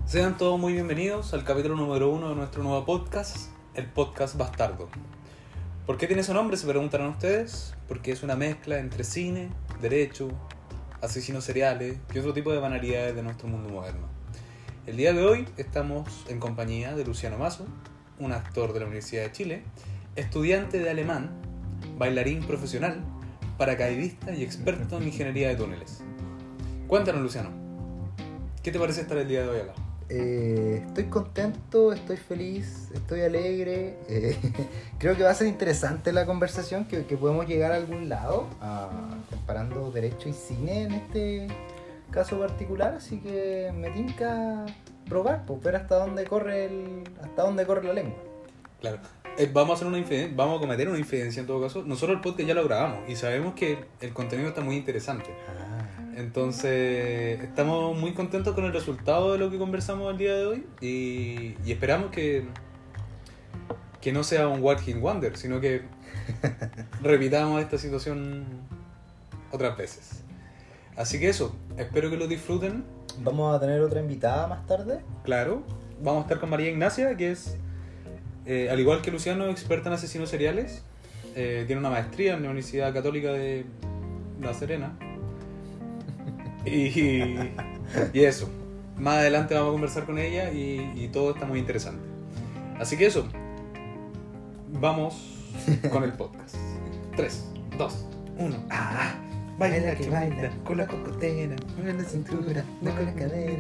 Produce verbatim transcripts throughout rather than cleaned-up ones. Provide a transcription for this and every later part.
Sean todos muy bienvenidos al capítulo número uno de nuestro nuevo podcast, el podcast Bastardo. ¿Por qué tiene ese nombre? Se preguntarán ustedes. Porque es una mezcla entre cine, derecho, asesinos seriales y otro tipo de banalidades de nuestro mundo moderno. El día de hoy estamos en compañía de Luciano Mazo, un actor de la Universidad de Chile, estudiante de alemán, bailarín profesional, paracaidista y experto en ingeniería de túneles. Cuéntanos, Luciano, ¿qué te parece estar el día de hoy acá? Eh, estoy contento, estoy feliz, estoy alegre. Eh, creo que va a ser interesante la conversación, que, que podemos llegar a algún lado, a, comparando derecho y cine en este caso particular. Así que me tinca probar, pues, ver hasta dónde corre el, hasta dónde corre la lengua. Claro. Eh, vamos a hacer una infiden- vamos a cometer una infidencia en todo caso. Nosotros el podcast ya lo grabamos y sabemos que el contenido está muy interesante. Entonces estamos muy contentos con el resultado de lo que conversamos el día de hoy y, y esperamos que, que no sea un One Hit Wonder, sino que repitamos esta situación otras veces. Así que eso, espero que lo disfruten. Vamos a tener otra invitada más tarde. Claro, vamos a estar con María Ignacia, que es, eh, al igual que Luciano, experta en asesinos seriales. Eh, tiene una maestría en la Universidad Católica de La Serena. Y, y eso, más adelante vamos a conversar con ella y, y todo está muy interesante. Así que eso, vamos con el podcast. tres, dos, uno. Ah, Baila que baila, con la cocotera, mueve la cintura, no con la cadera.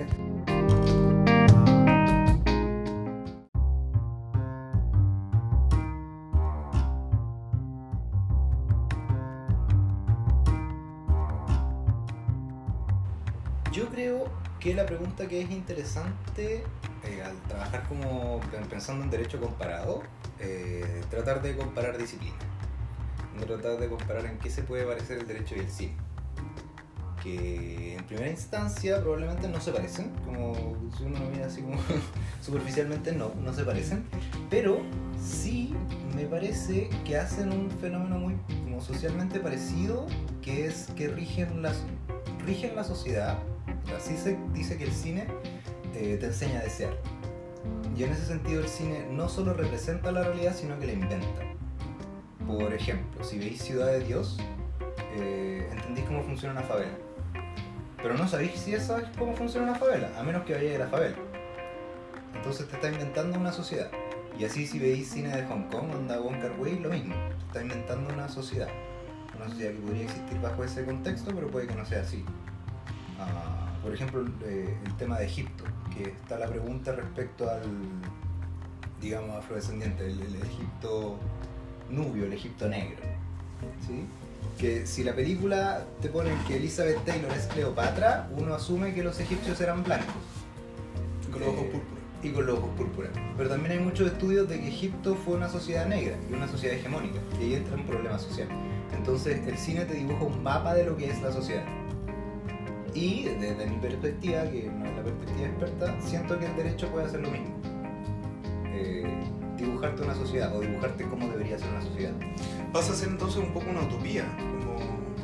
Yo creo que la pregunta que es interesante eh, al trabajar como pensando en derecho comparado, eh, tratar de comparar disciplinas, tratar de comparar en qué se puede parecer el derecho y el cine, que en primera instancia probablemente no se parecen, como si uno lo mira así como superficialmente, no, no se parecen, pero sí me parece que hacen un fenómeno muy como socialmente parecido, que es que rigen las rigen la sociedad. Así se dice que el cine eh, te enseña a desear. Y en ese sentido el cine no solo representa la realidad, sino que la inventa. Por ejemplo, si veis Ciudad de Dios, eh, entendís cómo funciona una favela. Pero no sabéis si ya sabes cómo funciona una favela, a menos que vayáis a la favela. Entonces te está inventando una sociedad. Y así si veis cine de Hong Kong, onda Wong Kar-wai, lo mismo. Te está inventando una sociedad. Una sociedad que podría existir bajo ese contexto, pero puede que no sea así. Uh, por ejemplo, eh, el tema de Egipto, que está la pregunta respecto al, digamos, afrodescendiente, el, el Egipto nubio, el Egipto negro, ¿sí? Que si la película te pone que Elizabeth Taylor es Cleopatra, uno asume que los egipcios eran blancos. Y con los ojos Eh, púrpuras. Y con los ojos púrpuras. Pero también hay muchos estudios de que Egipto fue una sociedad negra y una sociedad hegemónica, y ahí entra un problema social. Entonces el cine te dibuja un mapa de lo que es la sociedad. Y desde mi perspectiva, que no es la perspectiva experta, siento que el derecho puede hacer lo mismo. Eh, dibujarte una sociedad o dibujarte cómo debería ser una sociedad. Pasa a ser entonces un poco una utopía, como,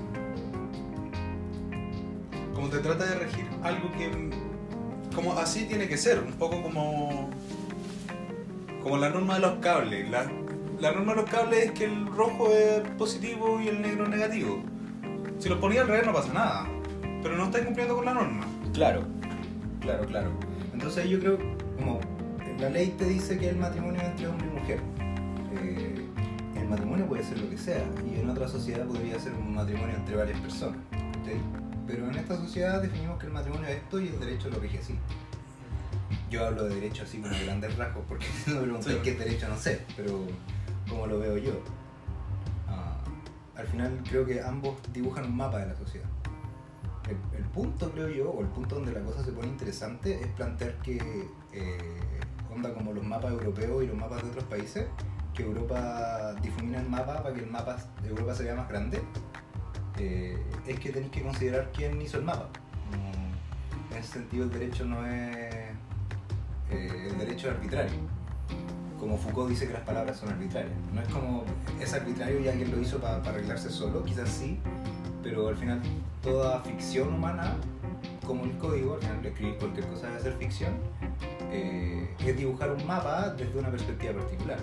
como te trata de regir algo que, como así tiene que ser, un poco como, como la norma de los cables. La, la norma de los cables es que el rojo es positivo y el negro es negativo. Si los ponía al revés no pasa nada, pero no estáis cumpliendo con la norma. Claro, claro, claro. Entonces yo creo, como la ley te dice que el matrimonio es entre hombre y mujer. Eh, el matrimonio puede ser lo que sea, y en otra sociedad podría ser un matrimonio entre varias personas, ¿sí? Pero en esta sociedad definimos que el matrimonio es esto y el derecho lo rige así. Yo hablo de derecho así como grandes rasgos, porque si no me preguntáis Sí. qué es derecho no sé, pero como lo veo yo. Uh, al final creo que ambos dibujan un mapa de la sociedad. El, el punto, creo yo, o el punto donde la cosa se pone interesante es plantear que, eh, onda como los mapas europeos y los mapas de otros países, que Europa difumina el mapa para que el mapa de Europa se vea más grande, eh, es que tenéis que considerar quién hizo el mapa. No, en ese sentido el derecho no es... Eh, el derecho es arbitrario. Como Foucault dice que las palabras son arbitrarias. No es como es arbitrario y alguien lo hizo para pa arreglarse solo, quizás sí, pero al final toda ficción humana como el código, al final escribir cualquier cosa de hacer ficción, eh, es dibujar un mapa desde una perspectiva particular.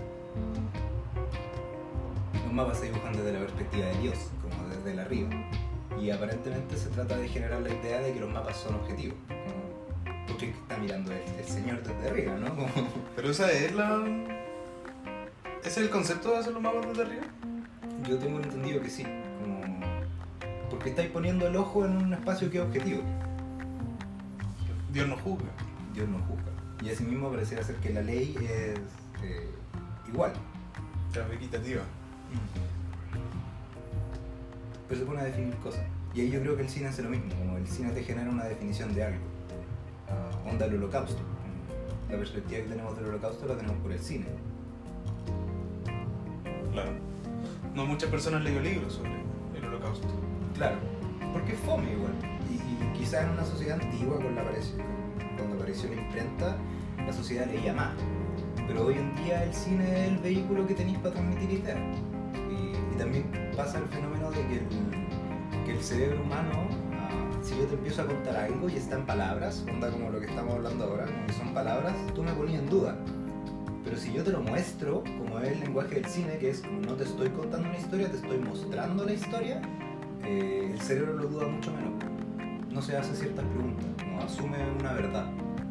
Los mapas se dibujan desde la perspectiva de Dios, como desde el arriba. Y aparentemente se trata de generar la idea de que los mapas son objetivos. Como, porque está mirando el, el señor desde arriba, ¿no? Como, Pero esa es la... ¿Ese es el concepto de hacer los mapas desde arriba? yo tengo entendido que sí. Como, porque estáis poniendo el ojo en un espacio que es objetivo. Dios no juzga. Dios no juzga. Y asimismo pareciera ser que la ley es eh, igual. Es equitativa. Pero se pone a definir cosas. Y ahí yo creo que el cine hace lo mismo, como el cine te genera una definición de algo. Uh, onda el holocausto. La perspectiva que tenemos del holocausto la tenemos por el cine. Claro. No muchas personas han leído libros sobre el holocausto. Claro, porque es fome igual. Y, y quizás en una sociedad antigua, con la apareció, con, cuando apareció la imprenta, la sociedad leía más. Pero hoy en día el cine es el vehículo que tenéis para transmitir ideas. Y, y también pasa el fenómeno de que el, que el cerebro humano, uh, si yo te empiezo a contar algo y está en palabras, onda como lo que estamos hablando ahora, como que son palabras, tú me ponías en duda. Pero si yo te lo muestro, como es el lenguaje del cine, que es como no te estoy contando una historia, te estoy mostrando la historia, eh, el cerebro lo duda mucho menos. No se hace ciertas preguntas, como asume una verdad.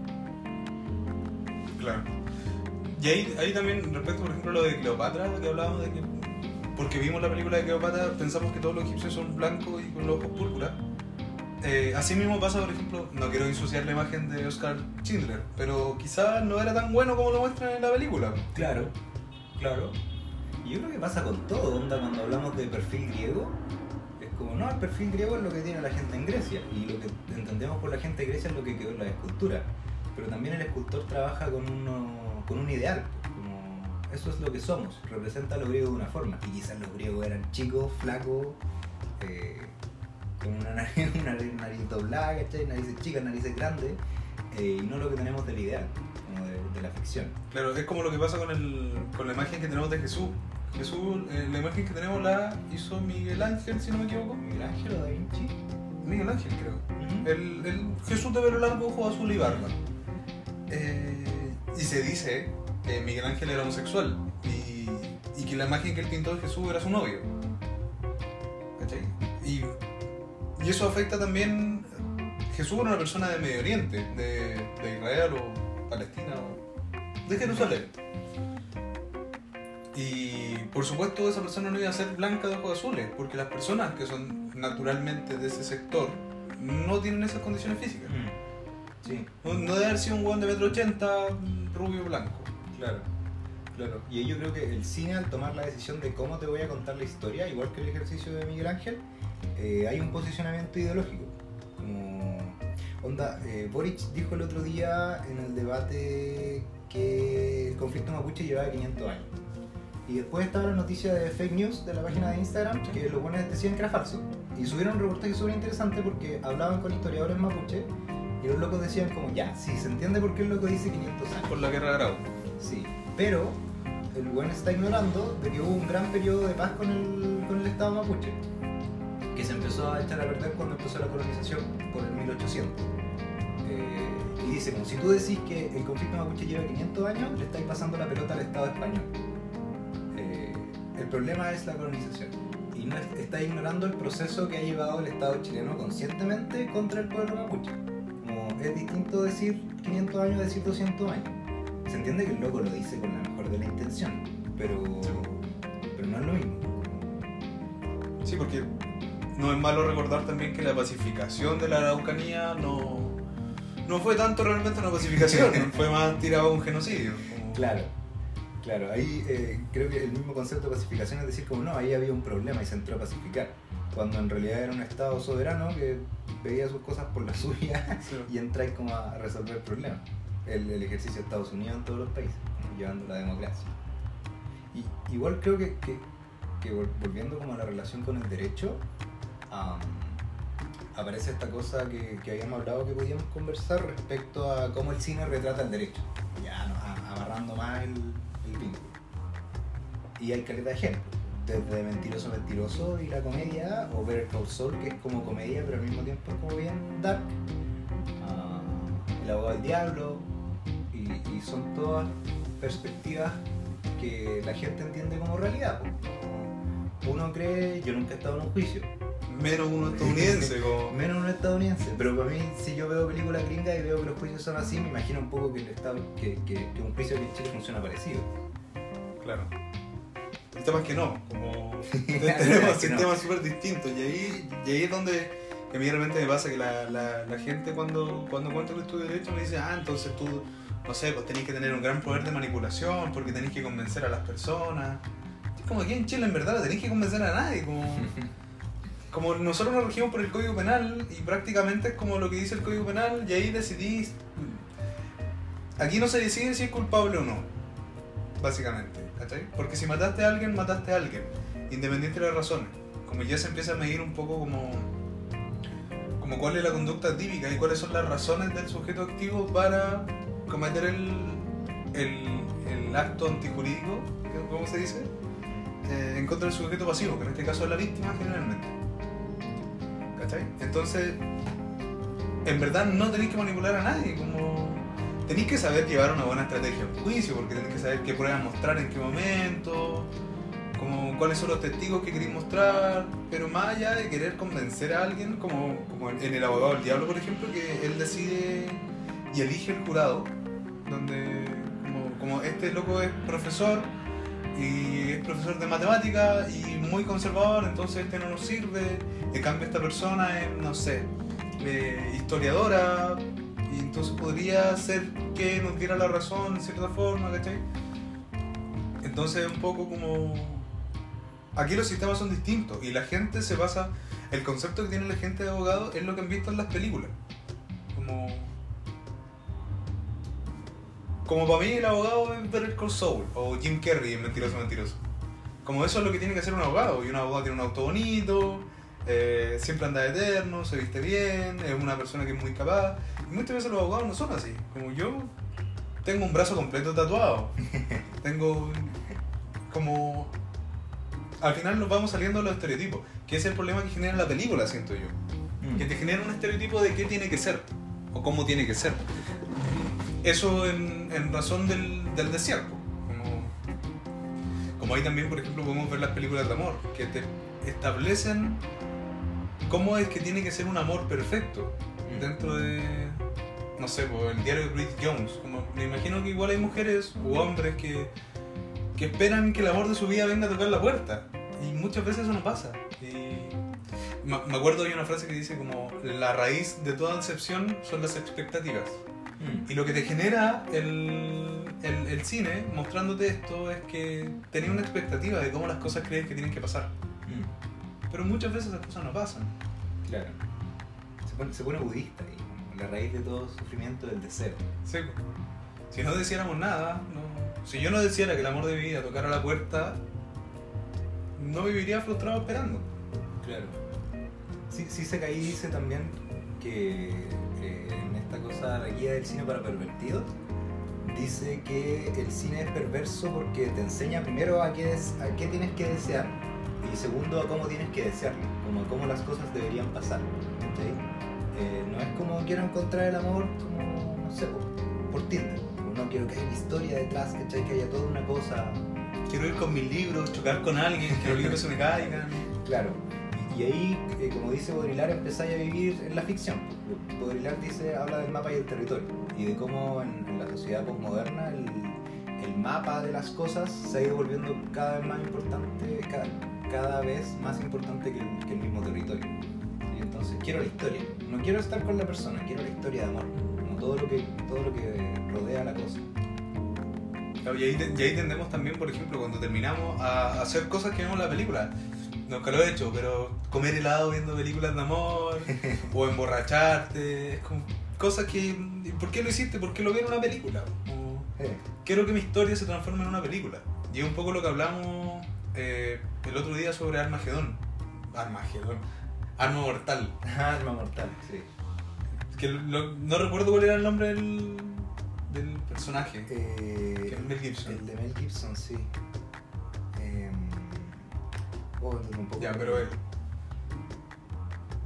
Claro. Y ahí, ahí también, respecto por ejemplo a lo de Cleopatra, que hablábamos de que, porque vimos la película de Cleopatra, pensamos que todos los egipcios son blancos y con los ojos púrpura. Eh, así mismo pasa, por ejemplo, no quiero ensuciar la imagen de Oscar Schindler, pero quizás no era tan bueno como lo muestran en la película. Claro, claro. Y yo creo que pasa con todo, onda, cuando hablamos de perfil griego, es como, no, el perfil griego es lo que tiene la gente en Grecia, y lo que entendemos por la gente de Grecia es lo que quedó en la escultura. Pero también el escultor trabaja con, uno, con un ideal, como eso es lo que somos, representa a los griegos de una forma, y quizás los griegos eran chicos, flacos, eh, con una nariz, una nariz doblada, ¿cachai? Narices chicas, narices grandes, eh, y no lo que tenemos del ideal, como de, de la ficción. Claro, es como lo que pasa con, el, con la imagen que tenemos de Jesús. Jesús, eh, la imagen que tenemos la hizo Miguel Ángel, si no me equivoco. Miguel Ángel o Da Vinci. Miguel Ángel, creo. Uh-huh. El, el Jesús de pelo largo, ojo azul y barba. Eh, y se dice que Miguel Ángel era homosexual y, y que la imagen que él pintó de Jesús era su novio. ¿Cachai? Y, y eso afecta también. Jesús era una persona de Medio Oriente, de, de Israel o Palestina o de Jerusalén. Y por supuesto esa persona no iba a ser blanca de ojos azules, porque las personas que son naturalmente de ese sector no tienen esas condiciones físicas. Sí. No, no debe haber sido un hueón de metro ochenta, rubio blanco. Claro, claro. Y ahí yo creo que el cine, al tomar la decisión de cómo te voy a contar la historia, igual que el ejercicio de Miguel Ángel, eh, hay un posicionamiento ideológico. Como, onda, eh, Boric dijo el otro día en el debate que el conflicto mapuche llevaba quinientos años. Y después estaba la noticia de fake news de la página de Instagram, que los buenos decían que era falso. Y subieron un reportaje súper interesante porque hablaban con historiadores mapuche y los locos decían como, ya, sí, se entiende por qué el loco dice quinientos años. Por la guerra de Arauco. Sí, pero el buen está ignorando de que hubo un gran periodo de paz con el, con el Estado mapuche, que se empezó a echar a perder cuando empezó la colonización por el mil ochocientos. Eh, y dice, como si tú decís que el conflicto mapuche lleva quinientos años, le estáis pasando la pelota al Estado español. Eh, el problema es la colonización. Y no es, está ignorando el proceso que ha llevado el Estado chileno conscientemente contra el pueblo mapuche. Como es distinto decir quinientos años, decir doscientos años. Se entiende que el loco lo dice con la mejor de la intención, pero, pero no es lo mismo. Sí, porque no es malo recordar también que la pacificación de la Araucanía no, no fue tanto realmente una pacificación, fue más tirado a un genocidio. Como... Claro, claro, ahí eh, creo que el mismo concepto de pacificación es decir como no, ahí había un problema y se entró a pacificar, cuando en realidad era un Estado soberano que veía sus cosas por la suya, sí, y entráis como a resolver el problema. El, el ejercicio de Estados Unidos en todos los países, llevando la democracia. Y igual creo que, que, que volviendo como a la relación con el derecho, um, aparece esta cosa que, que habíamos hablado que podíamos conversar respecto a cómo el cine retrata el derecho, ya no, a, amarrando más el, el vínculo. Y hay caleta de ejemplos, desde Mentiroso Mentiroso y la comedia, o Better Call Saul, que es como comedia pero al mismo tiempo es como bien dark, del diablo, y, y son todas perspectivas que la gente entiende como realidad. Uno cree, yo nunca he estado en un juicio. Menos uno estadounidense, como... Menos un estadounidense, pero para mí, si yo veo películas gringas y veo que los juicios son así, me imagino un poco que, el estado, que, que, que un juicio aquí en Chile funciona parecido. Claro. El tema es que no, como El tenemos tema es que sistemas no. súper distintos, y ahí, y ahí es donde que a mí realmente me pasa que la, la, la gente cuando, cuando cuento que estudio Derecho me dice, ah, entonces tú, no sé, pues tenés que tener un gran poder de manipulación porque tenés que convencer a las personas. Es como aquí en Chile en verdad no tenés que convencer a nadie, como... Como nosotros nos regimos por el Código Penal y prácticamente es como lo que dice el Código Penal y ahí decidís... Aquí no se decide si es culpable o no, básicamente, ¿cachai? Porque si mataste a alguien, mataste a alguien, independiente de las razones. Como ya se empieza a medir un poco como... Como cuál es la conducta típica y cuáles son las razones del sujeto activo para cometer el, el, el acto antijurídico, ¿cómo se dice? Eh, en contra del sujeto pasivo, que en este caso es la víctima generalmente. ¿Cachai? Entonces, en verdad no tenéis que manipular a nadie, como tenéis que saber llevar una buena estrategia en juicio, porque tenéis que saber qué pruebas mostrar en qué momento, como cuáles son los testigos que queréis mostrar, pero más allá de querer convencer a alguien, como, como en El Abogado del Diablo, por ejemplo, que él decide y elige el jurado, donde como, como este loco es profesor, y es profesor de matemática y muy conservador, entonces este no nos sirve. En cambio esta persona es, no sé, eh, historiadora, y entonces podría ser que nos diera la razón de cierta forma, ¿cachai? Entonces un poco como... Aquí los sistemas son distintos y la gente se basa... El concepto que tiene la gente de abogado es lo que han visto en las películas. Como... Como para mí el abogado es Better Call Saul o Jim Carrey en Mentiroso Mentiroso. Como eso es lo que tiene que hacer un abogado. Y un abogado tiene un auto bonito, eh, siempre anda eterno, se viste bien, es una persona que es muy capaz. Y muchas veces los abogados no son así. Como yo tengo un brazo completo tatuado. Tengo como... Al final nos vamos saliendo de los estereotipos, que es el problema que genera la película, siento yo. Mm. Que te genera un estereotipo de qué tiene que ser o cómo tiene que ser. Eso en, en razón del, del desierto. Como, como ahí también, por ejemplo, podemos ver las películas de amor, que te establecen cómo es que tiene que ser un amor perfecto dentro de, no sé, pues, el diario de Bridget Jones. Como, me imagino que igual hay mujeres u hombres que, que esperan que el amor de su vida venga a tocar la puerta. Y muchas veces eso no pasa. Y me acuerdo de una frase que dice como, la raíz de toda decepción son las expectativas. Y lo que te genera el, el, el cine mostrándote esto es que tenés una expectativa de cómo las cosas crees que tienen que pasar. Mm. Pero muchas veces esas cosas no pasan. Claro. Se pone, se pone budista ahí. La raíz de todo sufrimiento del deseo. Sí. Si no deseáramos nada, no... si yo no deseara que el amor de mi vida tocara la puerta, no viviría frustrado esperando. Claro. Sí, sí se caí dice también que eh, en esta cosa, la guía del cine para pervertidos, dice que el cine es perverso porque te enseña primero a qué, des, a qué tienes que desear y segundo a cómo tienes que desearlo, como a cómo las cosas deberían pasar. ¿Sí? Eh, no es como quiero encontrar el amor como, no sé, por, por Tinder. No quiero que haya una historia detrás, ¿cachai? Que haya toda una cosa. Quiero ir con mis libros, chocar con alguien, que los libros se me caigan. Claro. Y ahí, eh, como dice Baudrillard, empezáis a vivir en la ficción. Baudrillard dice, habla del mapa y el territorio y de cómo en, en la sociedad postmoderna el, el mapa de las cosas se ha ido volviendo cada vez más importante, cada, cada vez más importante que el, que el mismo territorio. Y entonces quiero la historia, no quiero estar con la persona, quiero la historia de amor, no todo lo que, todo lo que rodea la cosa. Claro, y, ahí, y ahí tendemos también, por ejemplo, cuando terminamos a hacer cosas que vemos en la película. Nunca lo he hecho, pero comer helado viendo películas de amor o emborracharte, es como cosas que... ¿Por qué lo hiciste? ¿Por qué lo vi en una película? O, Eh. quiero que mi historia se transforme en una película. Y es un poco lo que hablamos eh, el otro día sobre Armagedón. Armagedón. Arma Mortal. Arma Mortal, sí. Que lo- no recuerdo cuál era el nombre del, del personaje. Eh, Que es Mel Gibson. El de Mel Gibson, sí. Eh, oh, un poco Ya, pero él.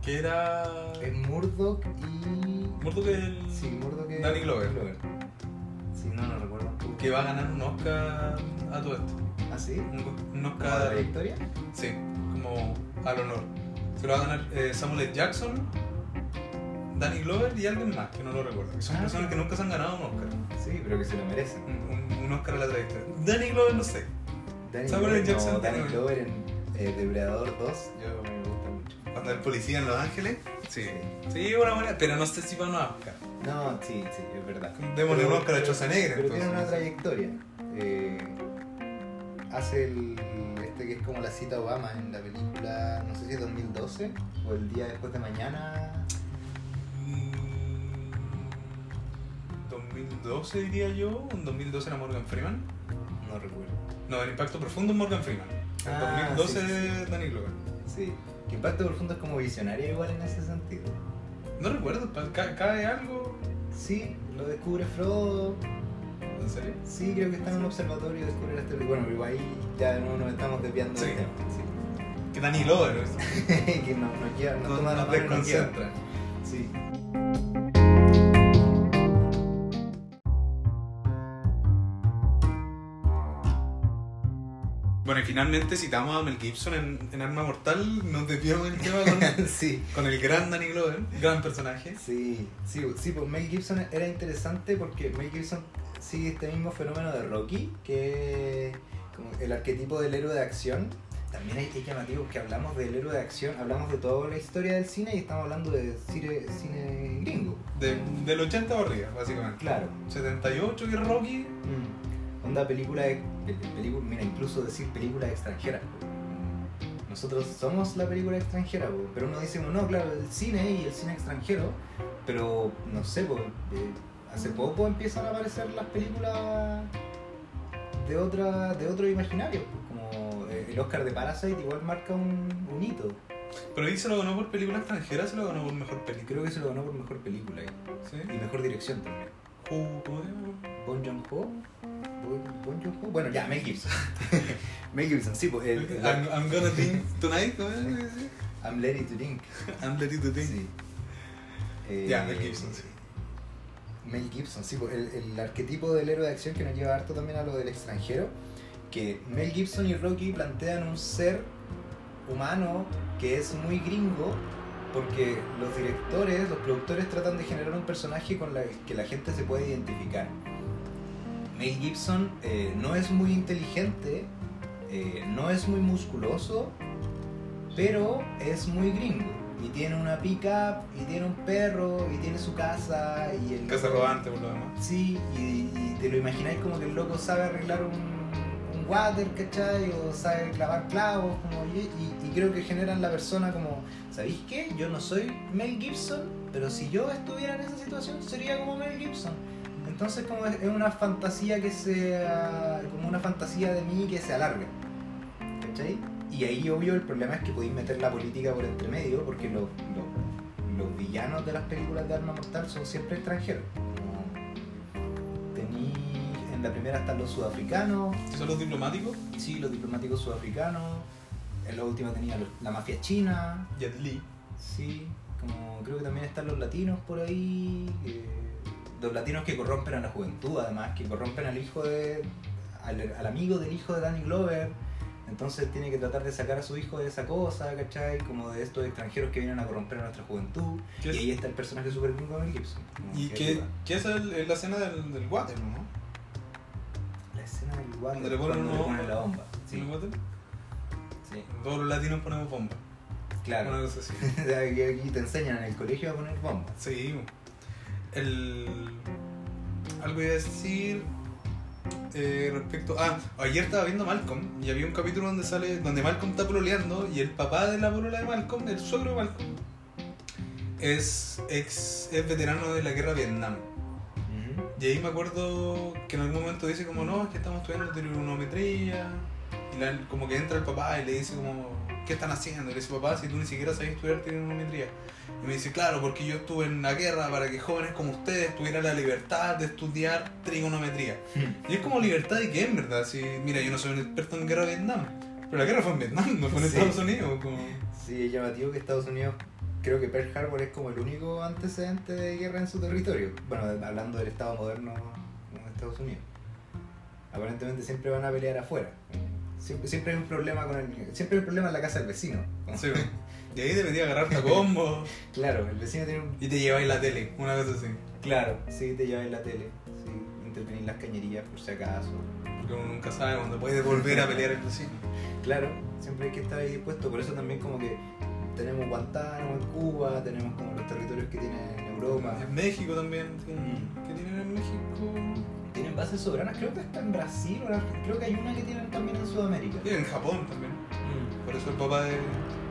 Que era... Es Murdoch y... Murdoch que el... Sí, Murdoch que... Danny Glover. Sí, no, no recuerdo. Que va a ganar un Oscar a todo esto. ¿Ah, sí? Un, un ¿Como la Oscar... trayectoria? Sí, como al honor. Se lo va a ganar eh, Samuel L. Jackson, Danny Glover y alguien más, que no lo recuerdo. Que son Ah. personas que nunca se han ganado un Oscar. Sí, pero que se lo merecen. Un, un, un Oscar a la trayectoria. Danny Glover no sé. Danny Samuel L. Glover, Jackson no, Danny tiene- Glover en eh, Depredador dos, yo me gusta mucho. Cuando el policía en Los Ángeles. Sí. Sí. Sí, una buena, pero no sé si va a un Oscar. No, sí, sí, es verdad. Démosle un Pero- Oscar a Schwarzenegger. Pero tiene una entonces. trayectoria. Eh, hace el este que es como la cita Obama en la película, no sé si es dos mil doce o El día después de mañana. Mm, dos mil doce diría yo. En dos mil doce era Morgan Freeman. No recuerdo. No, El impacto profundo es Morgan Freeman. En Ah, dos mil doce sí, sí, es Danny Glover. Sí. Que Impacto Profundo es como visionaria igual en ese sentido. No recuerdo, pa- ca- ¿cae algo? Sí, lo descubre Frodo. ¿En serio? Sí, creo que está en un observatorio y descubre este. Bueno, pero ahí ya no nos estamos desviando Sí. del tema. Que Danny Glover. Sí. que nos, nos lleva, nos Nos, toma la nos mano y nos lleva. desconcentra. Sí. Bueno, y finalmente citamos a Mel Gibson en, en Arma Mortal. Nos desviamos del tema con, sí. con el gran Danny Glover, gran personaje. Sí, sí, sí, pues Mel Gibson era interesante porque Mel Gibson sigue este mismo fenómeno de Rocky, que es como el arquetipo del héroe de acción. También es, es llamativo que hablamos del héroe de acción, hablamos de toda la historia del cine y estamos hablando de cine, cine gringo. De, del ochenta para arriba, básicamente. Claro. setenta y ocho que es Rocky. Mm. Onda película de, de- de película, mira, incluso decir película extranjera. Nosotros somos la película extranjera, po. Pero uno dice, no, claro, el cine y el cine extranjero, pero no sé, po, eh, hace poco empiezan a aparecer las películas de otra de otro imaginario, como eh, el Oscar de Parasite igual marca un, un hito. Pero ahí se lo ganó por película extranjera, se lo ganó por mejor película. Creo que se lo ganó por mejor película eh, ¿Sí? y mejor dirección también. Ju- ¿Cómo se llama? Bon Joon-ho, Bon, Bon Joon-ho, bueno ya Mel Gibson, Mel Gibson, sí, pues el, el- I'm, I'm gonna think tonight. ¿Cómo es? I'm ready to think. I'm ready to think. Sí. Eh, Ya, Mel Gibson, sí. Mel Gibson, sí, pues, el, el arquetipo del héroe de acción que nos lleva harto también a lo del extranjero, que Mel Gibson y Rocky plantean un ser humano que es muy gringo, porque los directores, los productores tratan de generar un personaje con el que la gente se puede identificar. Mel Gibson eh, no es muy inteligente, eh, no es muy musculoso, pero es muy gringo. Y tiene una pick-up, y tiene un perro, y tiene su casa, y el Casa loco- rodante, por lo demás. Sí, y, y te lo imagináis como que el loco sabe arreglar un, un water, ¿cachai? O sabe clavar clavos, como, y, y- y creo que generan la persona como, ¿sabéis qué? Yo no soy Mel Gibson, pero si yo estuviera en esa situación sería como Mel Gibson. Entonces como es, es una fantasía que se, ah, como una fantasía de mí que se alarga, ¿cachai? Y ahí obvio el problema es que podéis meter la política por entre medio, porque los, los, los villanos de las películas de Arma Mortal son siempre extranjeros. Como tení, en la primera están los sudafricanos, ¿Qué son los diplomáticos? sí, los diplomáticos sudafricanos, en la última tenía los- la mafia china, Jet Li. sí, como creo que también están los latinos por ahí, eh, los latinos que corrompen a la juventud, además, que corrompen al hijo de, al, al amigo del hijo de Danny Glover. Entonces tiene que tratar de sacar a su hijo de esa cosa, ¿cachai? Como de estos extranjeros que vienen a corromper a nuestra juventud. ¿Qué Y es? ahí está el personaje super gringo de Mel Gibson. como ¿Y que qué, ayuda. qué es el- el- la escena del, del water, no? La escena del water Donde le ponen cuando le una ponen bomba. la bomba. ¿Sí? Sí, ¿El water? sí. Todos los latinos ponemos bomba. Claro. Una cosa así. Aquí aquí te enseñan en el colegio a poner bombas. Sí. El... Algo iba a decir eh, respecto... Ah, ayer estaba viendo Malcolm y había un capítulo donde sale donde Malcolm está pololeando y el papá de la polola de Malcolm, el suegro de Malcolm, es, ex, es veterano de la guerra de Vietnam. Y ahí me acuerdo que en algún momento dice como, no, es que estamos estudiando trigonometría. Y la- como que entra el papá y le dice como, ¿qué están haciendo? Y le dice, papá, si tú ni siquiera sabes estudiar trigonometría. Y me dice, claro, porque yo estuve en la guerra para que jóvenes como ustedes tuvieran la libertad de estudiar trigonometría. Y es como libertad de qué, en verdad. Si, mira, yo no soy un experto en guerra de Vietnam, pero la guerra fue en Vietnam, no fue en Sí. Estados Unidos. Como... Sí, es llamativo que Estados Unidos creo que Pearl Harbor es como el único antecedente de guerra en su territorio. Bueno, hablando del Estado moderno como de Estados Unidos. Aparentemente siempre van a pelear afuera. Siempre, siempre hay un problema con el, siempre hay un problema en la casa del vecino. Sí, y ahí te metí a agarrarte a combo. Claro, el vecino tiene un... Y te lleváis la tele, una cosa así. Claro, sí, te lleváis la tele. Sí, intervenir las cañerías por si acaso. Porque uno nunca sabe cuándo puede volver a pelear el vecino. Claro, siempre hay que estar ahí dispuesto. Por eso también como que tenemos Guantánamo en Cuba, tenemos como los territorios que tienen en Europa. En México también. Mm. ¿Qué tienen en México? Tienen bases soberanas, creo que está en Brasil, o en Argentina, creo que hay una que tienen también en Sudamérica. Y en Japón también. Mm. Por eso el papá de.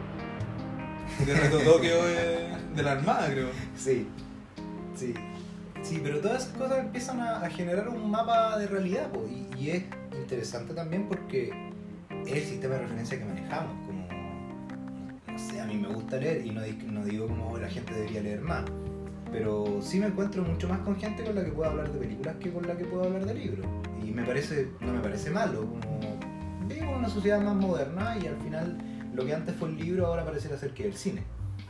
de Reto Tokio de, de la Armada, creo. Sí, sí. Sí, pero todas esas cosas empiezan a, a generar un mapa de realidad, po, y, y es interesante también porque es el sistema de referencia que manejamos. Como, no sé, a mí me gusta leer y no, di- no digo como la gente debería leer más, pero sí me encuentro mucho más con gente con la que puedo hablar de películas que con la que puedo hablar de libros. Y me parece, no me parece malo, como vivo en una sociedad más moderna y al final lo que antes fue el libro ahora pareciera ser que es el cine.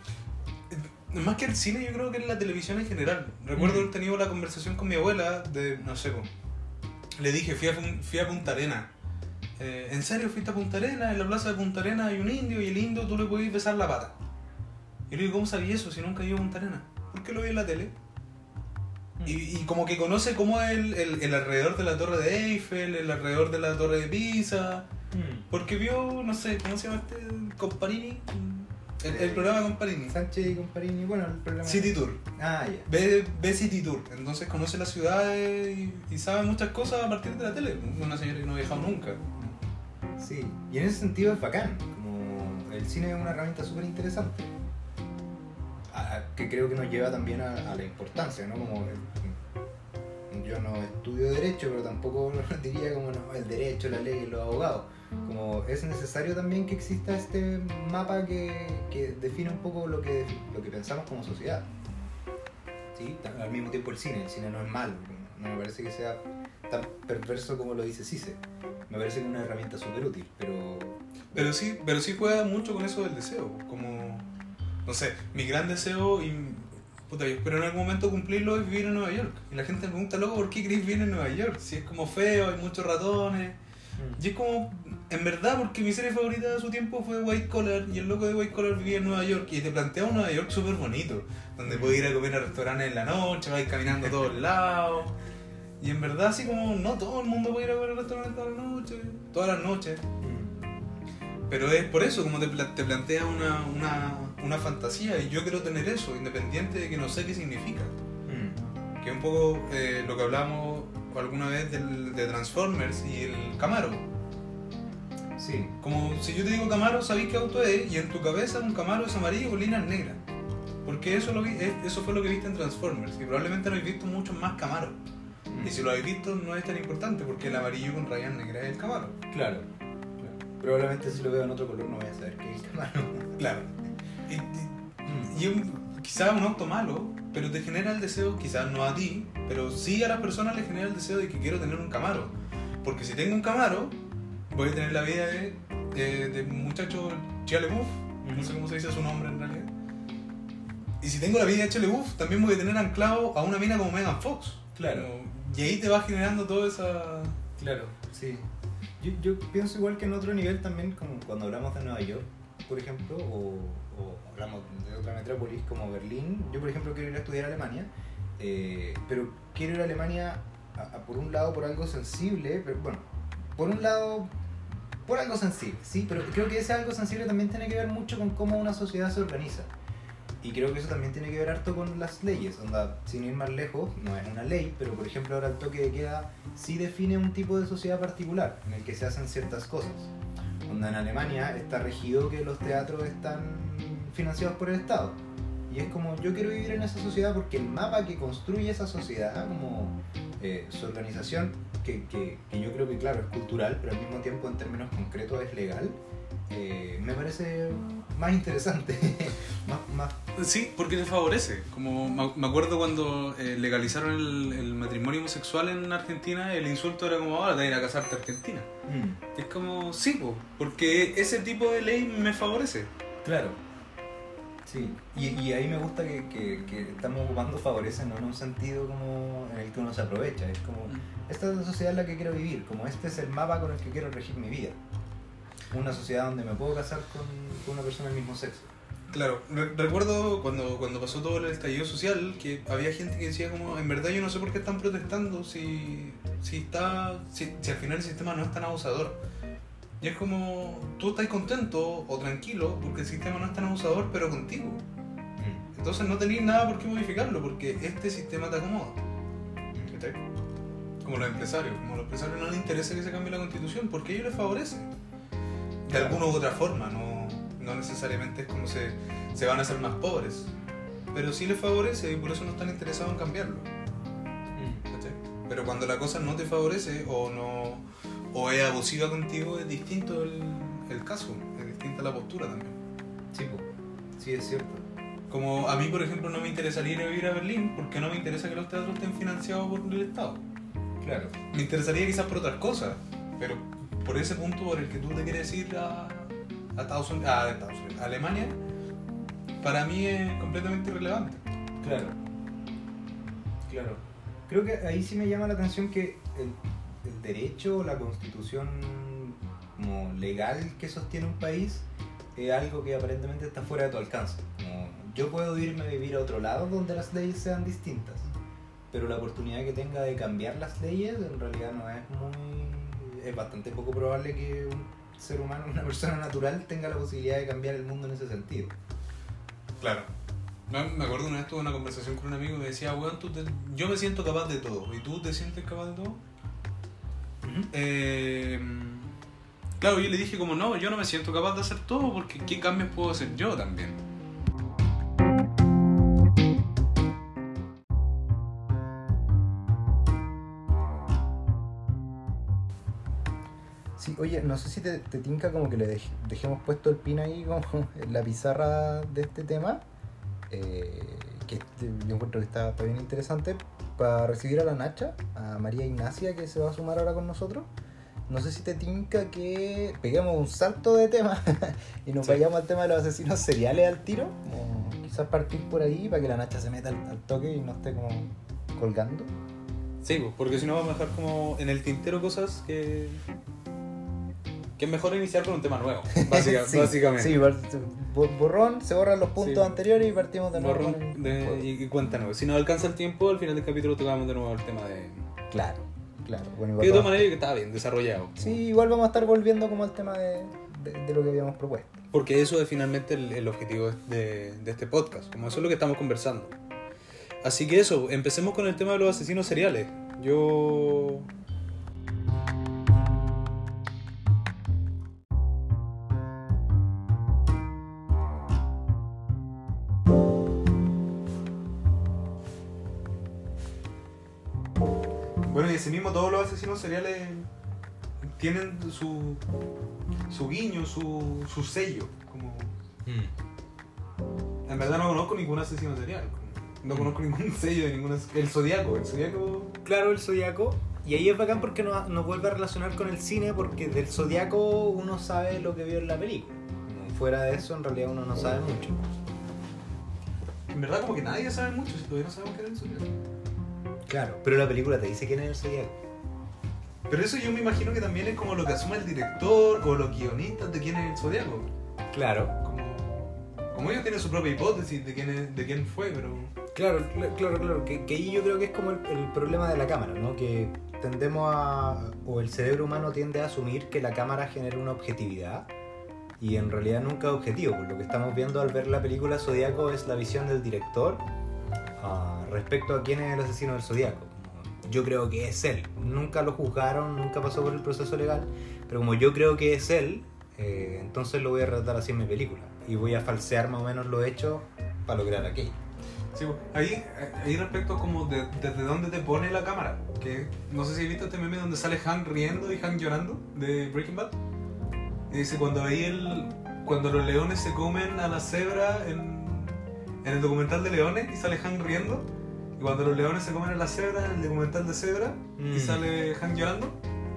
Más que el cine, yo creo que es la televisión en general. Recuerdo Mm. haber tenido la conversación con mi abuela de, no sé, po, le dije, fui a, Fun- fui a Punta Arena. Eh, ¿En serio fuiste a Punta Arena? En la plaza de Punta Arena hay un indio y el indio tú le podés besar la pata. Y le digo, ¿cómo sabía eso si nunca he ido a Punta Arena? Porque lo vi en la tele. Y, y como que conoce cómo es el, el, el alrededor de la Torre de Eiffel, el alrededor de la Torre de Pisa. Porque vio, no sé, ¿cómo se llama este? Comparini. El, el programa de Comparini. Sánchez y Comparini, bueno, el problema City Tour. Ah, ya. Ve, ve City Tour, entonces conoce las ciudades y, y sabe muchas cosas a partir de la tele. Una señora que no ha viajado nunca. Sí, y en ese sentido es bacán. Como el cine es una herramienta súper interesante. A- a- Que creo que nos lleva también a, a la importancia, ¿no? Como el- yo no estudio Derecho, pero tampoco diría como no, el derecho, la ley y los abogados. Como es necesario también que exista este mapa que, que define un poco lo que, lo que pensamos como sociedad. ¿Sí? Al mismo tiempo el cine, el cine no es malo, no me parece que sea tan perverso como lo dice Cise. Me parece que es una herramienta súper útil, pero... Pero sí, pero sí juega mucho con eso del deseo. Como, no sé, mi gran deseo, y puta, yo espero en algún momento cumplirlo, es vivir en Nueva York. Y la gente me pregunta, loco, ¿por qué querés vivir en Nueva York? Si es como feo, hay muchos ratones. Y es como, en verdad, porque mi serie favorita de su tiempo fue White Collar, y el loco de White Collar vivía en Nueva York, y te plantea un Nueva York súper bonito, donde puedes ir a comer a restaurantes en la noche, vas caminando a todos lados, y en verdad así como, no todo el mundo puede ir a comer a restaurantes todas las noches, todas las noches, pero es por eso, como te, pla- te plantea una, una, una fantasía, y yo quiero tener eso, independiente de que no sé qué significa, que es un poco eh, lo que hablamos alguna vez del, de Transformers y el Camaro. Sí. Como si yo te digo Camaro, sabéis qué auto es, y en tu cabeza un Camaro es amarillo con líneas negras. Porque eso, lo vi, es- eso fue lo que viste en Transformers, y probablemente no habéis visto muchos más Camaros. Y si lo habéis visto no es tan importante, porque el amarillo con rayas negras es el Camaro. Claro. Claro. Probablemente si lo veo en otro color no voy a saber qué es el Camaro. Claro. Y, y, y un- quizás un auto malo, pero te genera el deseo, quizás no a ti, pero sí a las personas les genera el deseo de que quiero tener un Camaro. Porque si tengo un Camaro, voy a tener la vida de, de, de un muchacho Shia LaBeouf, no sé cómo se dice su nombre en realidad. Y si tengo la vida de Shia LaBeouf, también voy a tener anclado a una mina como Megan Fox. Claro. Como- y ahí te va generando toda esa... Claro, sí. Yo, yo pienso igual que en otro nivel también, como cuando hablamos de Nueva York, por ejemplo, o, o hablamos de otra metrópolis como Berlín. Yo, por ejemplo, quiero ir a estudiar a Alemania, eh, pero quiero ir a Alemania a, a, por un lado por algo sensible, pero bueno, por un lado por algo sensible, sí, pero creo que ese algo sensible también tiene que ver mucho con cómo una sociedad se organiza. Y creo que eso también tiene que ver harto con las leyes, onda, sin ir más lejos, no es una ley, pero por ejemplo ahora el toque de queda sí define un tipo de sociedad particular en el que se hacen ciertas cosas. Onda, en Alemania está regido que los teatros están financiados por el Estado. Y es como, yo quiero vivir en esa sociedad porque el mapa que construye esa sociedad, como eh, su organización, que, que, que yo creo que claro es cultural, pero al mismo tiempo en términos concretos es legal, eh, me parece más interesante. más, más... Sí, porque te favorece. Como me me acuerdo cuando eh, legalizaron el, el matrimonio homosexual en Argentina, el insulto era como, ahora te vas a ir a casarte a Argentina. Mm, Es como, sí, po, porque ese tipo de ley me favorece. claro. Sí, y, y ahí me gusta que, que, que estamos ocupando favorece no en un sentido como en el que uno se aprovecha, es como, esta es la sociedad en la que quiero vivir, como este es el mapa con el que quiero regir mi vida. Una sociedad donde me puedo casar con, con una persona del mismo sexo. Claro, re- recuerdo cuando, cuando pasó todo el estallido social que había gente que decía como, en verdad yo no sé por qué están protestando si, si, está, si, si al final el sistema no es tan abusador. Y es como, tú estás contento o tranquilo porque el sistema no es tan abusador, pero contigo. Mm. Entonces no tenés nada por qué modificarlo porque este sistema te acomoda. ¿Cachai? Como los empresarios, como a los empresarios no les interesa que se cambie la constitución porque a ellos les favorece. De Claro. alguna u otra forma, no, no necesariamente es como se, se van a hacer más pobres. Pero sí les favorece y por eso no están interesados en cambiarlo. Mm. ¿Cachai? Pero cuando la cosa no te favorece o no o es abusiva contigo, es distinto el, el caso, es distinta la postura también. Sí, po. Sí, es cierto. Como a mí, por ejemplo, no me interesaría ir a vivir a Berlín porque no me interesa que los teatros estén financiados por el Estado. Claro. Me interesaría quizás por otras cosas, pero por ese punto por el que tú te quieres ir a, a, Estados Unidos, a, Estados Unidos, a Alemania, para mí es completamente irrelevante. Claro. Claro. Creo que ahí sí me llama la atención que el, el derecho, la constitución como legal que sostiene un país es algo que aparentemente está fuera de tu alcance. Como yo puedo irme a vivir a otro lado donde las leyes sean distintas, pero la oportunidad que tenga de cambiar las leyes en realidad no es muy... es bastante poco probable que un ser humano, una persona natural, tenga la posibilidad de cambiar el mundo en ese sentido. Claro. No, me acuerdo una vez tuve una conversación con un amigo que me decía, weón, tú te- yo me siento capaz de todo. ¿Y tú te sientes capaz de todo? Uh-huh. Eh, claro, yo le dije como, no, yo no me siento capaz de hacer todo porque ¿qué cambios puedo hacer yo también? Sí, oye, no sé si te, te tinca como que le dej- dejemos puesto el pin ahí como en la pizarra de este tema, eh, que este- yo encuentro que está, está bien interesante, para recibir a la Nacha, a María Ignacia, que se va a sumar ahora con nosotros. No sé si te tinca que peguemos un salto de tema y nos Sí. vayamos al tema de los asesinos seriales al tiro, como quizás partir por ahí para que la Nacha se meta al, al toque y no esté como colgando. Sí, pues, porque si no vamos a dejar como en el tintero cosas que... que es mejor iniciar con un tema nuevo, básica- Sí, básicamente. Sí, bar- bo- borrón, se borran los puntos Sí. anteriores y partimos de nuevo. Borrón con el de- juego. y, y cuéntanos, si nos alcanza el tiempo, al final del capítulo tocamos de nuevo el tema de... Claro, claro. Bueno, Que igual de todas vamos- maneras que estaba bien desarrollado. Sí, igual vamos a estar volviendo como al tema de, de, de lo que habíamos propuesto. Porque eso es finalmente el, el objetivo de, de este podcast, como eso es lo que estamos conversando. Así que eso, empecemos con el tema de los asesinos seriales. Yo... Bueno, y ese mismo, todos los asesinos seriales tienen su, su guiño, su, su sello. Como... En verdad no conozco ningún asesino serial. como- No conozco ningún sello de ningún... as- El Zodíaco, el Zodíaco... Claro, el Zodíaco. Y ahí es bacán porque nos, nos vuelve a relacionar con el cine, porque del Zodíaco uno sabe lo que vio en la película. Fuera de eso, en realidad uno no sabe mucho. En verdad como que nadie sabe mucho, si todavía no sabemos qué es el Zodíaco. Claro, pero la película te dice quién es el Zodíaco. Pero eso yo me imagino que también es como lo que asume el director o los guionistas de quién es el Zodíaco. Claro. Como, como ellos tienen su propia hipótesis de quién, es, de quién fue, pero... Claro, cl- claro, claro. Que, que ahí yo creo que es como el, el problema de la cámara, ¿no? Que tendemos a... o el cerebro humano tiende a asumir que la cámara genera una objetividad y en realidad nunca es objetivo. Por lo que estamos viendo al ver la película Zodíaco es la visión del director ah, respecto a quién es el asesino del Zodíaco. Yo creo que es él. Nunca lo juzgaron, nunca pasó por el proceso legal, pero como yo creo que es él, eh, entonces lo voy a relatar así en mi película y voy a falsear más o menos los hechos para lograr aquello. Sí, pues, ahí, ahí respecto como de, desde dónde te pone la cámara, que no sé si has visto este meme donde sale Hank riendo y Hank llorando de Breaking Bad. Y dice cuando ahí el, cuando los leones se comen a la cebra en, en el documental de leones y sale Hank riendo, y cuando los leones se comen a la cebra en el documental de cebra Mm. y sale Hank llorando.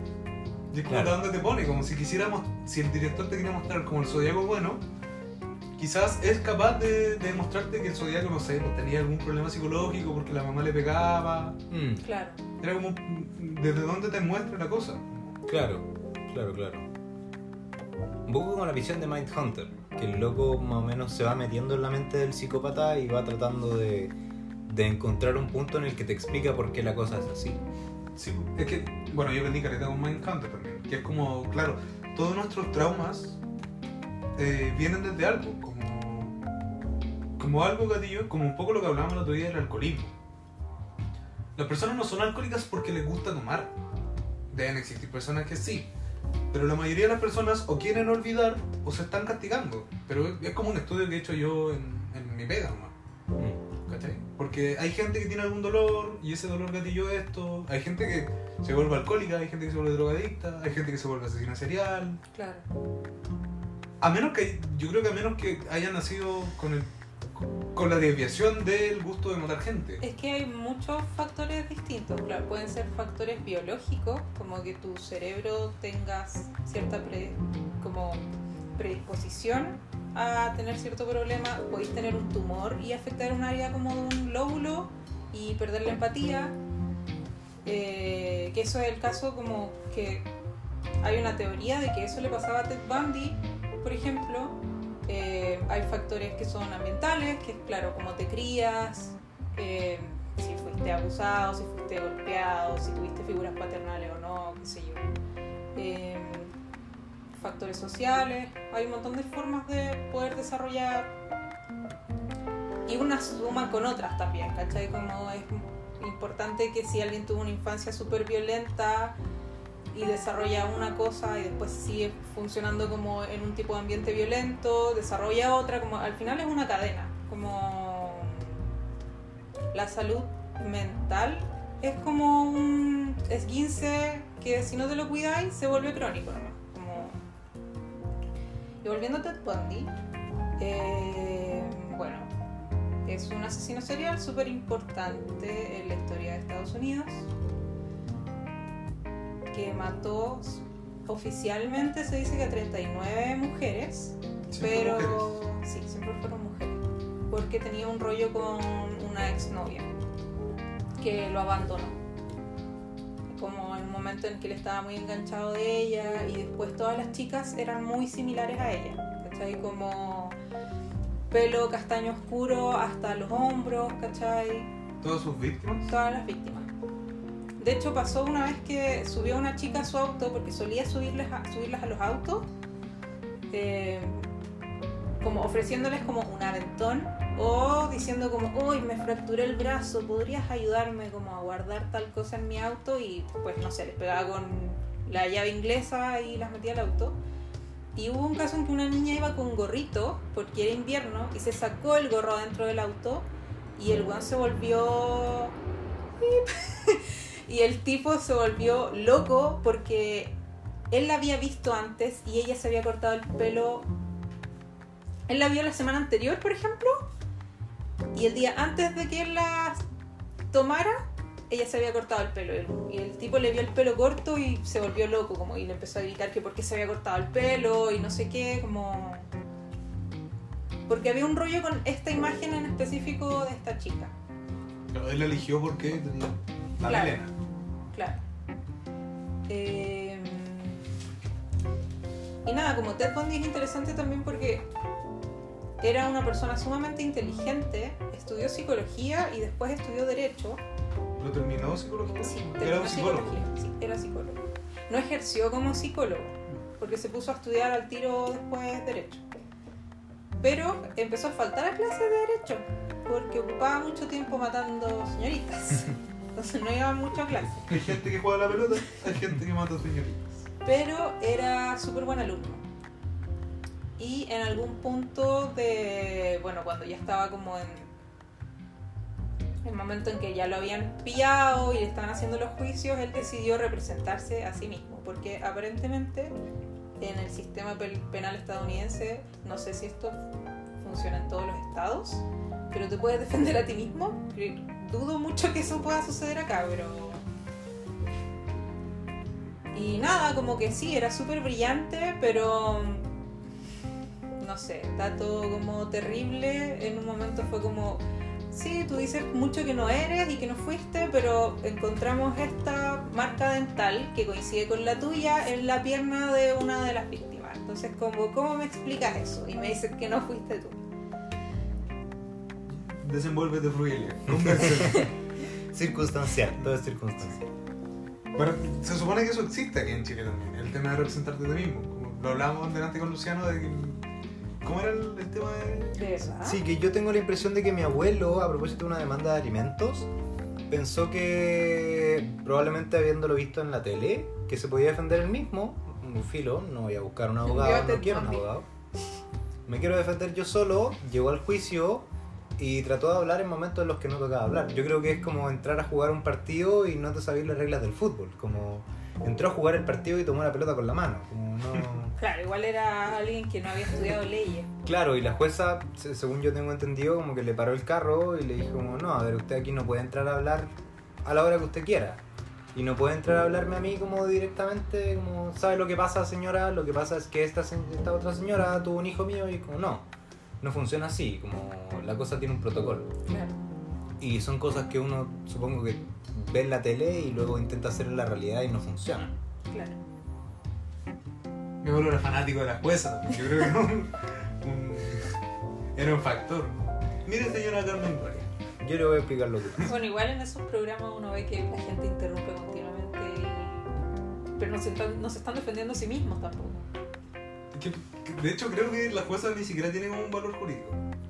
Y es como Claro. de dónde te pone, como si quisiéramos, si el director te quería mostrar como el Zodíaco bueno, quizás es capaz de, de demostrarte que el Zodíaco, no sé, pues, tenía algún problema psicológico porque la mamá le pegaba. Mm, Claro. Era como, ¿desde dónde te muestra la cosa? claro, claro, claro. Un poco como la visión de Mindhunter, que el loco más o menos se va metiendo en la mente del psicópata y va tratando de, de encontrar un punto en el que te explica por qué la cosa es así. Sí, es que, bueno, yo aprendí careta con Mindhunter también, que es como, claro, todos nuestros traumas eh, vienen desde algo, como, como algo gatillo, como un poco lo que hablábamos el otro día del alcoholismo. Las personas no son alcohólicas porque les gusta tomar. Deben existir personas que sí, pero la mayoría de las personas o quieren olvidar o se están castigando. Pero es, es como un estudio que he hecho yo en, en mi pega nomás. Mm. ¿Cachai? Porque hay gente que tiene algún dolor y ese dolor gatilló esto. Hay gente que se vuelve alcohólica, hay gente que se vuelve drogadicta, hay gente que se vuelve asesina serial. Claro. A menos que, yo creo que a menos que hayan nacido con el con la desviación del gusto de matar gente. Es que hay muchos factores distintos, claro, pueden ser factores biológicos, como que tu cerebro tengas cierta pre, como predisposición a tener cierto problema, podéis tener un tumor y afectar un área como de un lóbulo y perder la empatía, eh, que eso es el caso como que hay una teoría de que eso le pasaba a Ted Bundy, por ejemplo. Eh, hay factores que son ambientales, que es claro, cómo te crías, eh, si fuiste abusado, si fuiste golpeado, si tuviste figuras paternales o no, qué sé yo. Eh, factores sociales, hay un montón de formas de poder desarrollar y unas suman con otras también, ¿cachai? Como es importante que si alguien tuvo una infancia súper violenta y desarrolla una cosa y después sigue funcionando como en un tipo de ambiente violento, desarrolla otra, como al final es una cadena, como la salud mental es como un esguince que si no te lo cuidáis se vuelve crónico, ¿no? Como... Y volviendo a Ted Bundy, eh, bueno, es un asesino serial súper importante en la historia de Estados Unidos, que mató oficialmente, se dice que a treinta y nueve mujeres, Siempre pero mujeres. sí, siempre fueron mujeres, porque tenía un rollo con una exnovia que lo abandonó, como en un momento en que él estaba muy enganchado de ella y después todas las chicas eran muy similares a ella, ¿cachai? Como pelo castaño oscuro hasta los hombros, ¿cachai? Todas sus víctimas. Todas las víctimas. De hecho, pasó una vez que subió una chica a su auto, porque solía subirles a, subirlas a los autos, eh, como ofreciéndoles como un aventón o diciendo como, uy, me fracturé el brazo, ¿podrías ayudarme como a guardar tal cosa en mi auto? Y pues no sé, les pegaba con la llave inglesa y las metía al auto. Y hubo un caso en que una niña iba con gorrito, porque era invierno, y se sacó el gorro dentro del auto y el weón se volvió... Y el tipo se volvió loco porque él la había visto antes y ella se había cortado el pelo. Él la vio la semana anterior, por ejemplo, y el día antes de que él la tomara, ella se había cortado el pelo. Y el tipo le vio el pelo corto y se volvió loco, como, y le empezó a gritar que por qué se había cortado el pelo y no sé qué, como... Porque había un rollo con esta imagen en específico de esta chica. Pero él eligió porque tenía la Claro. melena. Claro. Eh, y nada, como Ted Bundy es interesante también porque era una persona sumamente inteligente, estudió psicología y después estudió derecho. ¿Lo terminó psicología? Sí, Era terminó un psicólogo. psicología, sí, era psicólogo. No ejerció como psicólogo, porque se puso a estudiar al tiro después derecho. Pero empezó a faltar a clases de derecho, porque ocupaba mucho tiempo matando señoritas. Entonces no iba mucho a clase. Hay gente que juega a la pelota, hay gente que mata a señoritas. Pero era súper buen alumno. Y en algún punto de... Bueno, cuando ya estaba como en... el momento en que ya lo habían pillado y le estaban haciendo los juicios, él decidió representarse a sí mismo. Porque aparentemente en el sistema penal estadounidense, no sé si esto funciona en todos los estados, pero te puedes defender a ti mismo. Dudo mucho que eso pueda suceder acá, pero... Y nada, como que sí, era súper brillante, pero... no sé, está todo como terrible. En un momento fue como, sí, tú dices mucho que no eres y que no fuiste, pero encontramos esta marca dental que coincide con la tuya en la pierna de una de las víctimas. Entonces, como, ¿cómo me explicas eso? Y me dices que no fuiste tú. Desenvuélvete, Frugelia. Circunstancial, todo es circunstancial. Bueno, se supone que eso existe aquí en Chile también, el tema de representarte a ti mismo. Como lo hablábamos delante con Luciano de que... ¿Cómo era el, el tema de...? ¿De verdad? Sí, que yo tengo la impresión de que mi abuelo, a propósito de una demanda de alimentos, pensó que, probablemente habiéndolo visto en la tele, que se podía defender él mismo. Un filo, no voy a buscar un abogado, no quiero un abogado. Me quiero defender yo solo, llegó al juicio y trató de hablar en momentos en los que no tocaba hablar. Yo creo que es como entrar a jugar un partido y no te sabías las reglas del fútbol. Como entró a jugar el partido y tomó la pelota con la mano. Como no... Claro, igual era alguien que no había estudiado leyes. Claro, y la jueza, se- según yo tengo entendido, como que le paró el carro y le dijo como, no, a ver, usted aquí no puede entrar a hablar a la hora que usted quiera. Y no puede entrar a hablarme a mí como directamente, como, ¿sabe lo que pasa, señora? Lo que pasa es que esta, se- esta otra señora tuvo un hijo mío y como, no, no funciona así, como la cosa tiene un protocolo. Claro. Y son cosas que uno, supongo que ve en la tele y luego intenta hacer en la realidad y no funciona. Claro. Mi abuelo era fanático de la jueza también. Yo creo que era un, un- era un factor. Mire, señora Carmen Gloria. Yo le voy a explicar lo que pasa. Bueno, igual en esos programas uno ve que la gente interrumpe continuamente, y... pero no se, están, no se están defendiendo a sí mismos tampoco. Que- que de hecho, creo que la jueza ni siquiera tiene como un valor jurídico.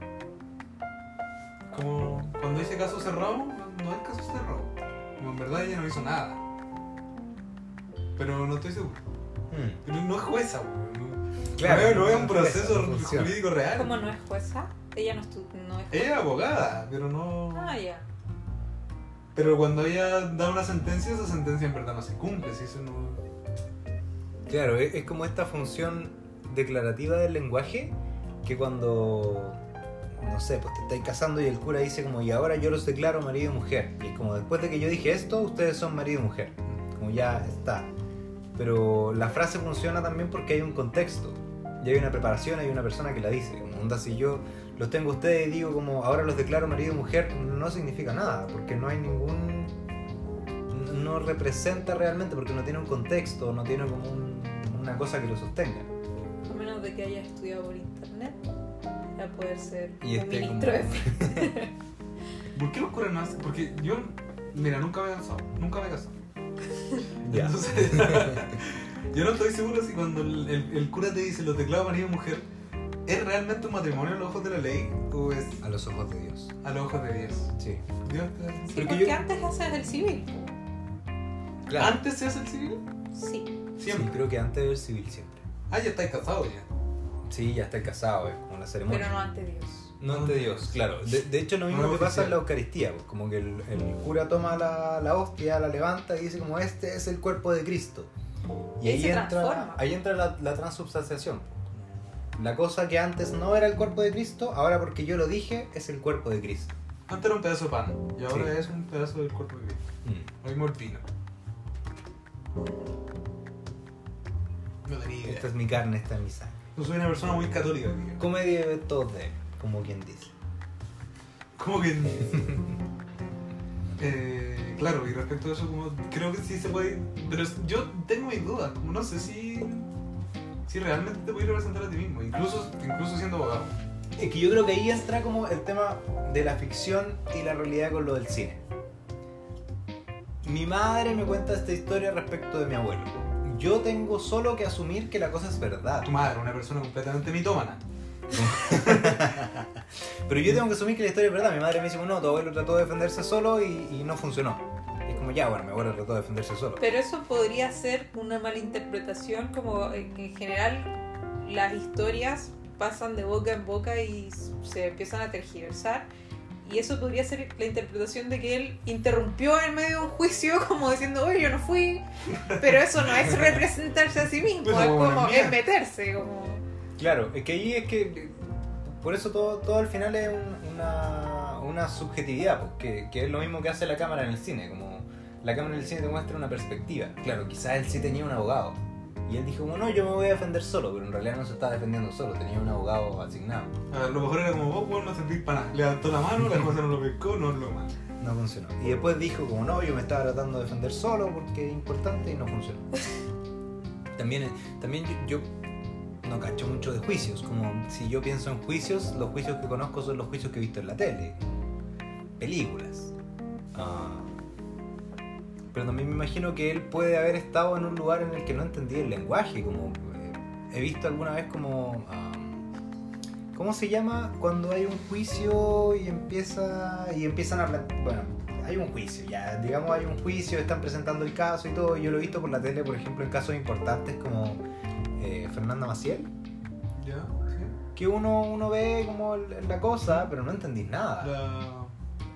Como cuando dice caso cerrado, no es caso cerrado. Como en verdad ella no hizo nada. Pero no estoy seguro. Hmm. Pero no es jueza, weón. No- Claro, no, es- no es un no es jueza, proceso no funciona. jurídico real. ¿Cómo no es jueza? Ella no, estu no es jueza. Ella es abogada, pero no. Ah, ya. Pero cuando ella da una sentencia, esa sentencia en verdad no se cumple. Si eso no. Claro, es, es como esta función declarativa del lenguaje que cuando, no sé, pues te estáis casando y el cura dice como, y ahora yo los declaro marido y mujer. Y es como, después de que yo dije esto, ustedes son marido y mujer. Como ya está. Pero la frase funciona también porque hay un contexto. Y hay una preparación, hay una persona que la dice. Como onda, si yo los tengo a ustedes y digo como, ahora los declaro marido y mujer, no significa nada. Porque no hay ningún... no representa realmente, porque no tiene un contexto, no tiene como un- una cosa que lo sostenga. A menos de que haya estudiado por internet para poder ser Y un este ministro como- de... ¿Por qué los curas no hacen? Porque yo, mira, nunca me he casado. Nunca me he casado. Ya. Entonces, yo no estoy seguro si cuando el, el- el cura te dice los declaro marido y mujer, ¿es realmente un matrimonio a los ojos de la ley o es A los ojos de Dios. a los ojos de Dios? Sí. Dios te- Sí, Pero que porque yo- antes haces el civil. Claro. ¿Antes se hace el civil? Sí. Siempre. Sí, creo que antes del civil siempre. Ah, ya estáis casados ya. Sí, ya está casado, es como la ceremonia. Pero no ante Dios. No ante Dios, claro. De, de hecho, lo mismo No que pasa oficial. en la Eucaristía, pues, como que el, el cura toma la, la hostia, la levanta y dice como este es el cuerpo de Cristo. Y Y ahí se entra, transforma. ahí entra la, la transubstanciación. La cosa que antes no era el cuerpo de Cristo, ahora porque yo lo dije, es el cuerpo de Cristo. Antes era un pedazo de pan y ahora Sí. es un pedazo del cuerpo de Cristo. Mm. Lo mismo el vino. No tenía idea. Esta es mi carne, esta es mi sangre. Yo soy una persona muy católica, digamos. Come y bebe todos de él, como quien dice. Como que. eh, claro, y respecto a eso, como, creo que sí se puede. Pero es- yo tengo mis dudas, como no sé si. Si realmente te puedes representar a ti mismo, incluso, incluso siendo abogado. Es que yo creo que ahí entra como el tema de la ficción y la realidad con lo del cine. Mi madre me cuenta esta historia respecto de mi abuelo. Yo tengo solo que asumir que la cosa es verdad. Tu madre, una persona completamente mitómana. Pero yo tengo que asumir que la historia es verdad. Mi madre me dice, no, tu abuelo trató de defenderse solo y, y no funcionó. Y es como, ya, bueno, mi abuelo trató de defenderse solo. Pero eso podría ser una mala interpretación, como en en general las historias pasan de boca en boca y se empiezan a tergiversar. Y eso podría ser la interpretación de que él interrumpió en medio de un juicio como diciendo, oye, yo no fui. Pero eso no es representarse a sí mismo, Pues, es como como una mía. es meterse. Como... Claro, es que ahí es que... Por eso todo, todo al final es un- una, una subjetividad, pues, que, que es lo mismo que hace la cámara en el cine. Como la cámara en el cine te muestra una perspectiva. Claro, quizás él sí tenía un abogado. Y Y él dijo, como, no, yo me voy a defender solo, pero en realidad no se estaba defendiendo solo, tenía un abogado asignado. A lo mejor era como vos, vos no servís para nada. Levantó la mano, la cosa no lo pescó, no lo más. No funcionó. Y después dijo, como, no, yo me estaba tratando de defender solo porque es importante y no funcionó. También, también yo, yo no cacho mucho de juicios, como si yo pienso en juicios, los juicios que conozco son los juicios que he visto en la tele, películas. Ah, pero también me imagino que él puede haber estado en un lugar en el que no entendía el lenguaje, como eh, he visto alguna vez como... ah, ¿cómo se llama? Cuando hay un juicio y empieza y empiezan a hablar... Bueno, hay un juicio, ya, digamos hay un juicio, están presentando el caso y todo. Yo lo he visto por la tele, por ejemplo, en casos importantes como eh, Fernanda Maciel, ¿Ya? ¿Sí? que uno, uno ve como el- la cosa, pero no entendís nada. La...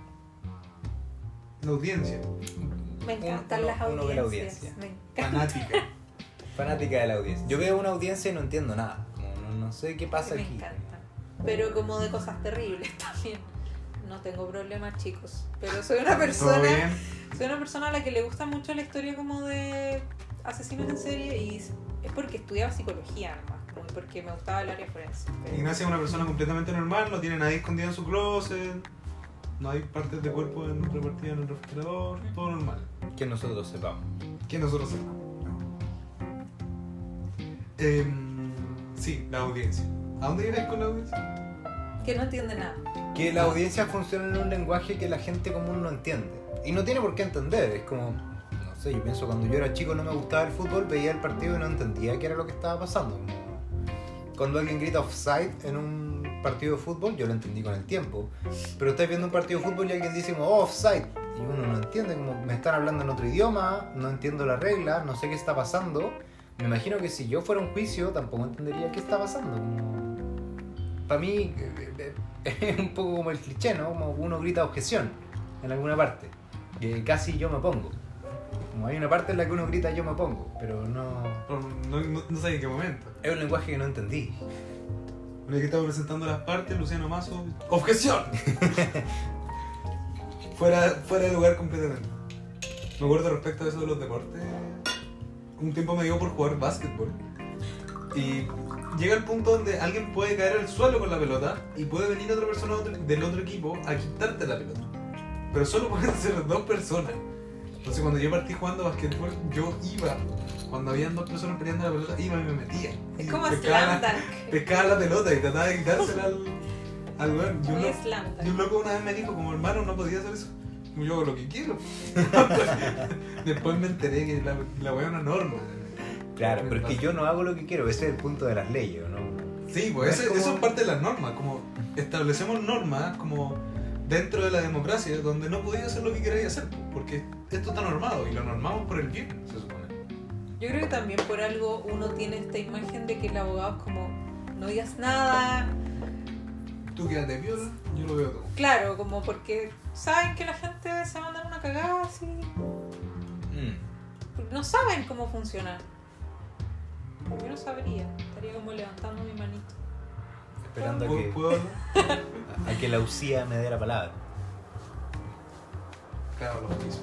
La audiencia. Me encantan Uno- las uno ve la audiencias. audiencia. Me encantan. Fanática. Fanática de la audiencia. Yo veo una audiencia y no entiendo nada. Como no, no sé qué pasa Me aquí. encantan. Pero como de cosas terribles también. No tengo problemas, chicos. Pero soy una ¿Todo persona. bien? Soy una persona a la que le gusta mucho la historia como de asesinos en serie y es porque estudiaba psicología nomás, como porque me gustaba el área forense. Pero- Ignacia es una persona completamente normal, no tiene nadie escondido en su closet, no hay partes de cuerpo en, repartidas en el refrigerador, todo normal. Que nosotros sepamos. Que nosotros sepamos. Em, sí, la audiencia. ¿A dónde llegáis con la audiencia? Que no entiende nada. Que la audiencia funciona en un lenguaje que la gente común no entiende. Y no tiene por qué entender. Es como, no sé, yo pienso cuando yo era chico no me gustaba el fútbol, veía el partido y no entendía qué era lo que estaba pasando. Como cuando alguien grita offside en un partido de fútbol, yo lo entendí con el tiempo. Pero estáis viendo un partido de fútbol y alguien dice como, oh, offside. Y uno no entiende, como me están hablando en otro idioma, no entiendo la regla, no sé qué está pasando. Me imagino que si yo fuera a un juicio tampoco entendería qué está pasando. Como... Para mí eh, eh, es un poco como el cliché, ¿no? Como uno grita objeción en alguna parte. Que casi yo me pongo. Como hay una parte en la que uno grita yo me pongo, pero no... Pero no, no, no sé en qué momento. Es un lenguaje que no entendí. En el que estaba presentando las partes, Luciano Mazo. ¡Objeción! fuera, fuera de lugar completamente. Me acuerdo respecto a eso de los deportes. Un tiempo me dio por jugar básquetbol. Y llega el punto donde alguien puede caer al suelo con la pelota y puede venir otra persona otro- del otro equipo a quitarte la pelota. Pero solo pueden ser dos personas. Entonces cuando yo partí jugando básquetbol, yo iba, cuando habían dos personas peleando la pelota, iba y me metía. Es Y como pescaba Slam la- Dunk. Pescaba la pelota y trataba de quitársela al, al weón. Y un Muy lo- Slam y un Dunk. loco una vez me dijo, como hermano, no podía hacer eso. Como yo hago lo que quiero. Después me enteré que la, la weá es una norma. Claro, pero es que yo no hago lo que quiero, ese es el punto de las leyes, ¿no? Sí, pues Es eso, como- eso es parte de las normas, como establecemos normas como dentro de la democracia donde no podéis hacer lo que queráis hacer, porque esto está normado y lo normamos por el bien, se supone. Yo creo que también por algo uno tiene esta imagen de que el abogado es como no digas nada. Tú quédate piola, yo lo veo todo. Claro, como porque saben que la gente se manda en una cagada así. Mm. Porque no saben cómo funciona. Yo no sabría. Estaría como levantando mi manito. Esperando a ¿Puedo, que, puedo hablar? a que la U C I A me dé la palabra. Claro, lo mismo.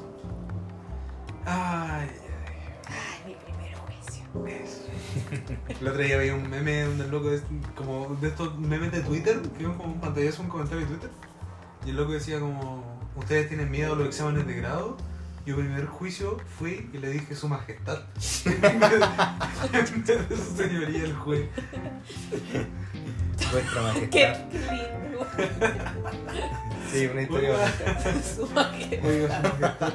Ay, Ay, mi primer juicio. ay, eso. El otro día veía un meme donde el loco es como de estos memes de Twitter, que es como un pantallazo, un comentario de Twitter. Y el loco decía como, ¿ustedes tienen miedo a los exámenes de grado? Yo primer juicio fui y le dije su majestad. En vez de su señoría el juez. Vuestra Qué majestad. lindo. Sí, una historia bonita. Su majestad. Oiga, su majestad.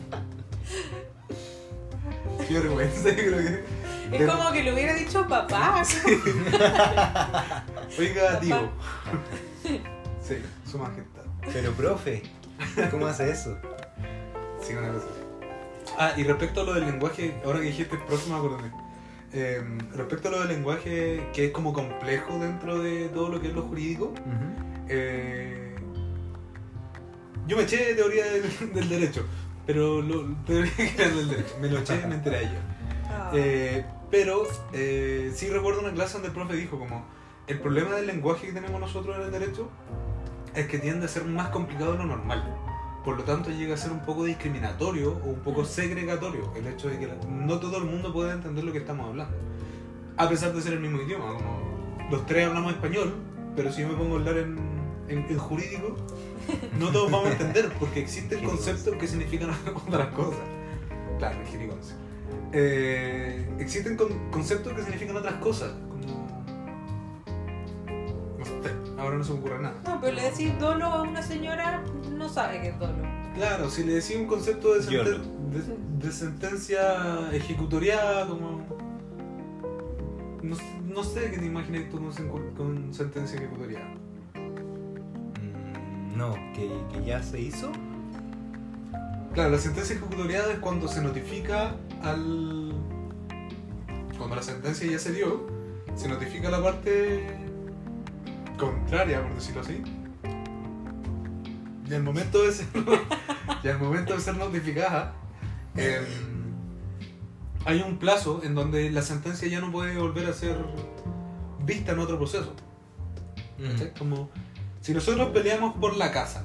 Qué vergüenza, yo creo que. Es como que le hubiera dicho papá. Oiga, tío. Sí, su majestad. Pero profe, ¿cómo hace eso? Sí, una cosa así. Ah, y respecto a lo del lenguaje, ahora que dijiste próximo, acordé. Eh, respecto a lo del lenguaje que es como complejo dentro de todo lo que es lo jurídico, eh, yo me eché de teoría del, del derecho, pero lo, teoría general del derecho, me lo eché, me enteré ayer. Ah. Eh, pero eh, sí recuerdo una clase donde el profe dijo como el problema del lenguaje que tenemos nosotros en el derecho es que tiende a ser más complicado de lo normal. por lo tanto llega a ser un poco discriminatorio o un poco Mm. segregatorio el hecho de que la- no todo el mundo puede entender lo que estamos hablando. A pesar de ser el mismo idioma, como los tres hablamos español, pero si yo me pongo a hablar en, en, en jurídico, no todos vamos a entender, porque existen conceptos que significan otras cosas. Claro, en jerigonce. Eh, existen con- conceptos que significan otras cosas, como... No sé, ahora no se me ocurre nada. No, pero le decís dolo a una señora, no sabe qué es dolo. Claro, si le decís un concepto de, Yolo. senten- de, de sentencia ejecutoriada, como... No, no sé qué te imaginas tú con, sen- con sentencia ejecutoriada. Mm, no, que, que ya se hizo. Claro, la sentencia ejecutoriada es cuando se notifica al... Cuando la sentencia ya se dio, se notifica a la parte contraria, por decirlo así. Y al momento de ser, y al momento de ser notificada, eh, hay un plazo en donde la sentencia ya no puede volver a ser vista en otro proceso. ¿Cachai? Como si nosotros peleamos por la casa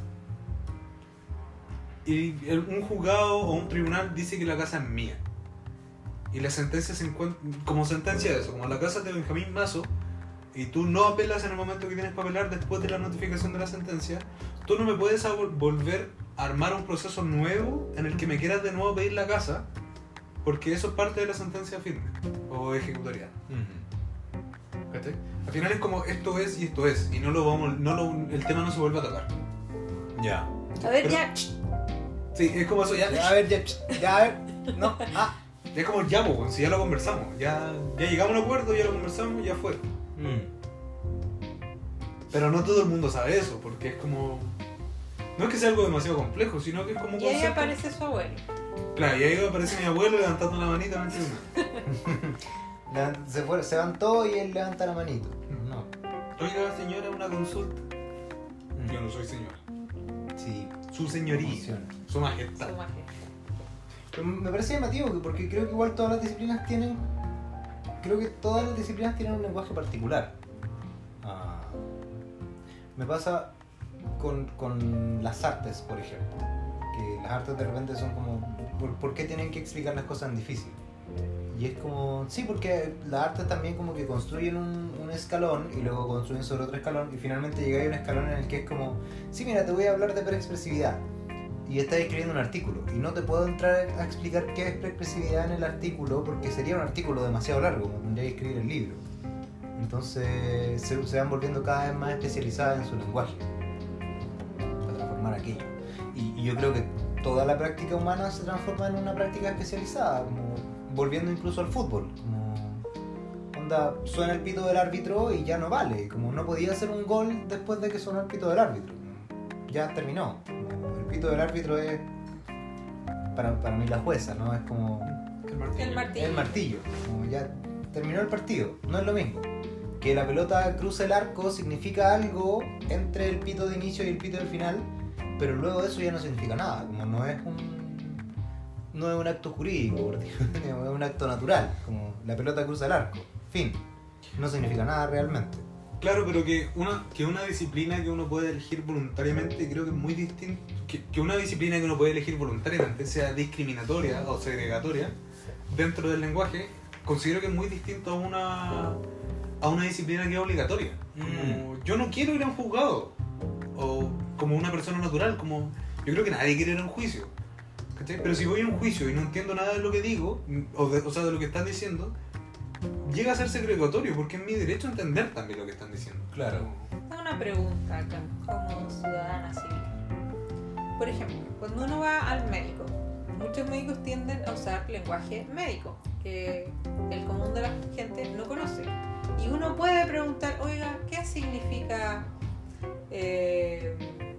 y el- un juzgado o un tribunal dice que la casa es mía y la sentencia se encuentra como sentencia de eso, como la casa es de Benjamín Mazo y tú no apelas en el momento que tienes para apelar después de la notificación de la sentencia, tú no me puedes a- volver a armar un proceso nuevo en el que me quieras de nuevo pedir la casa porque eso es parte de la sentencia firme o ejecutorial. ¿Cachai? Al final es como esto es y esto es y no lo vamos, no lo, el tema no se vuelve a tocar. Ya. A ver, Pero- ya. Sí, es como eso, ya, Ya, a ver, ya, ya, a ver. No, ah. ya es como ya, po, si ya lo conversamos, ya, ya llegamos a un acuerdo, ya lo conversamos, ya fue. Mm. Pero no todo el mundo sabe eso, porque es como... No es que sea algo demasiado complejo, sino que es como un Y ahí concepto... aparece su abuelo. Claro, y ahí aparece mi abuelo levantando la manita en el tribunal. Le- Se, fue- se van todos y él levanta la manito. No. Oiga, señora, una consulta. Yo no soy señora. Sí, Su señoría, funciona. su majestad. Su majestad. Pero me parece llamativo que- porque creo que igual todas las disciplinas tienen. Creo que todas las disciplinas tienen un lenguaje particular. Ah, me pasa con, con las artes, por ejemplo. Que las artes de repente son como. ¿Por, por qué tienen que explicar las cosas en difícil? Y es como. Sí, porque las artes también como que construyen un, un escalón y luego construyen sobre otro escalón y finalmente llegáis a un escalón en el que es como. Sí, mira, te voy a hablar de preexpresividad. Y estás escribiendo un artículo y no te puedo entrar a explicar qué es preexpresividad en el artículo porque sería un artículo demasiado largo, como tendría que escribir el libro. Entonces se, se van volviendo cada vez más especializadas en su lenguaje para transformar aquello. Y, y yo creo que toda la práctica humana se transforma en una práctica especializada, como volviendo incluso al fútbol. Como onda, suena el pito del árbitro y ya no vale, como no podía hacer un gol después de que sonó el pito del árbitro. Ya terminó. Como el pito del árbitro es para, para mí la jueza, ¿no? Es como El martillo. El martillo. el martillo, como ya terminó el partido, no es lo mismo. Que la pelota cruce el arco significa algo entre el pito de inicio y el pito del final, pero luego de eso ya no significa nada, como no es un no es un acto jurídico, por Dios, es un acto natural, como la pelota cruza el arco, fin, no significa nada realmente. Claro, pero que una, que una disciplina que uno puede elegir voluntariamente, creo que es muy distinto. Que, que una disciplina que uno puede elegir voluntariamente sea discriminatoria o segregatoria dentro del lenguaje, considero que es muy distinto a una, a una disciplina que es obligatoria. Como, yo no quiero ir a un juzgado, o como una persona natural, como yo creo que nadie quiere ir a un juicio. ¿Cachai? Pero si voy a un juicio y no entiendo nada de lo que digo, o, de- o sea, de lo que están diciendo, llega a ser segregatorio, porque es mi derecho a entender también lo que están diciendo. Claro. Tengo una pregunta acá, como ciudadana civil. Por ejemplo, cuando uno va al médico, muchos médicos tienden a usar lenguaje médico, que el común de la gente no conoce. Y uno puede preguntar, oiga, ¿qué significa eh,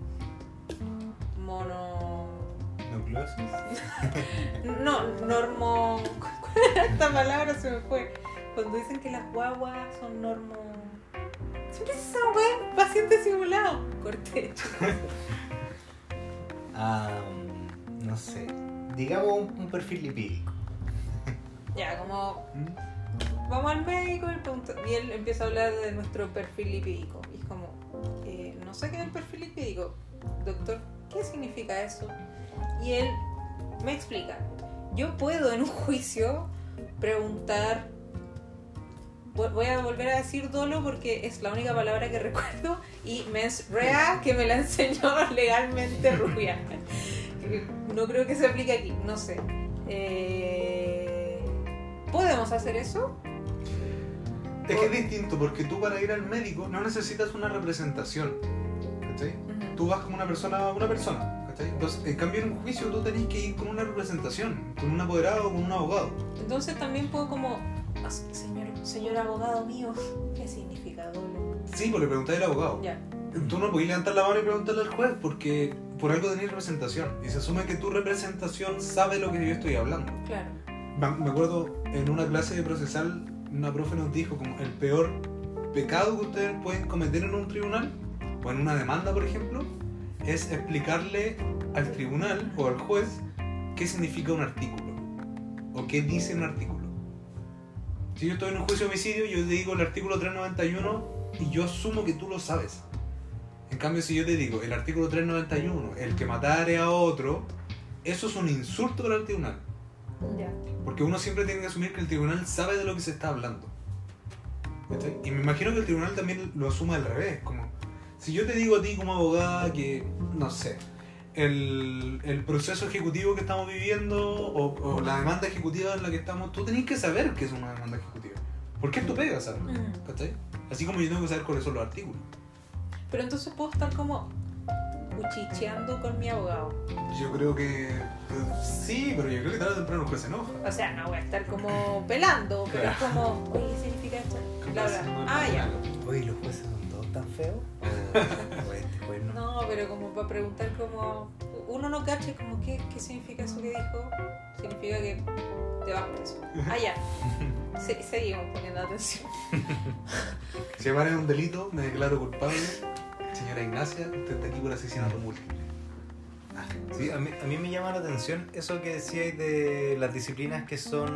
mono... ¿Nucleosis? No, normo... ¿Cuál era esta palabra? Se me fue. Cuando dicen que las guaguas son normo... Siempre es esa wea, paciente simulado. Corté. Ah, no sé, digamos un, un perfil lipídico. Ya, como ¿Mm? vamos al médico y, pregunta- y él empieza a hablar de nuestro perfil lipídico. Y es como, eh, no sé qué es el perfil lipídico. Doctor, ¿qué significa eso? Y él me explica. Yo puedo en un juicio preguntar, voy a volver a decir dolo porque es la única palabra que recuerdo, y mens rea, que me la enseñó legalmente Rubia. No creo que se aplique aquí, no sé. Eh, ¿Podemos hacer eso? Es que es distinto, porque tú para ir al médico no necesitas una representación, ¿cachai? Ujú. Tú vas como una persona, una persona, ¿cachai? Entonces, en cambio en un juicio tú tenés que ir con una representación, con un apoderado o con un abogado. Entonces también puedo como, "Ah, señor, señor abogado mío, ¿qué significa dolo?" Sí, pues le preguntáis al abogado. Ya. Tú no podés levantar la mano y preguntarle al juez porque por algo tenés representación. Y se asume que tu representación sabe lo que yo estoy hablando. Claro. Me me acuerdo en una clase de procesal, una profe nos dijo como el peor pecado que ustedes pueden cometer en un tribunal o en una demanda, por ejemplo, es explicarle al tribunal o al juez qué significa un artículo o qué dice un artículo. Si yo estoy en un juicio de homicidio, yo te digo el artículo trescientos noventa y uno y yo asumo que tú lo sabes. En cambio, si yo te digo el artículo trescientos noventa y uno, el que matare a otro, eso es un insulto para el tribunal. Ya. Porque uno siempre tiene que asumir que el tribunal sabe de lo que se está hablando. ¿Cachai? Y me imagino que el tribunal también lo asuma al revés. Como, si yo te digo a ti como abogada que, no sé, el, el proceso ejecutivo que estamos viviendo o, o la demanda ejecutiva en la que estamos, tú tenés que saber que es una demanda ejecutiva. Porque es tu pega, ¿sabes? Mm. ¿Cachai? Así como yo tengo que saber cuáles son los artículos. Pero entonces puedo estar como cuchicheando con mi abogado. Yo creo que eh, sí, pero yo creo que tarde o temprano el juez se enoja. O sea, no voy a estar como pelando, pero es como, oye, ¿qué significa esto? Bla, bla. Ah, ya. Oye, ¿los jueces son todos tan feos? O, o este juez no. No, pero como para preguntar como... Uno no cacha como, ¿qué, qué significa eso que dijo? Significa que te vas preso. Ah, ya. Se- seguimos poniendo atención. Si me parece un delito, me declaro culpable. Señora Ignacia, usted está aquí por asesinato múltiple. Sí, a mí, a mí me llama la atención eso que decíais de las disciplinas que son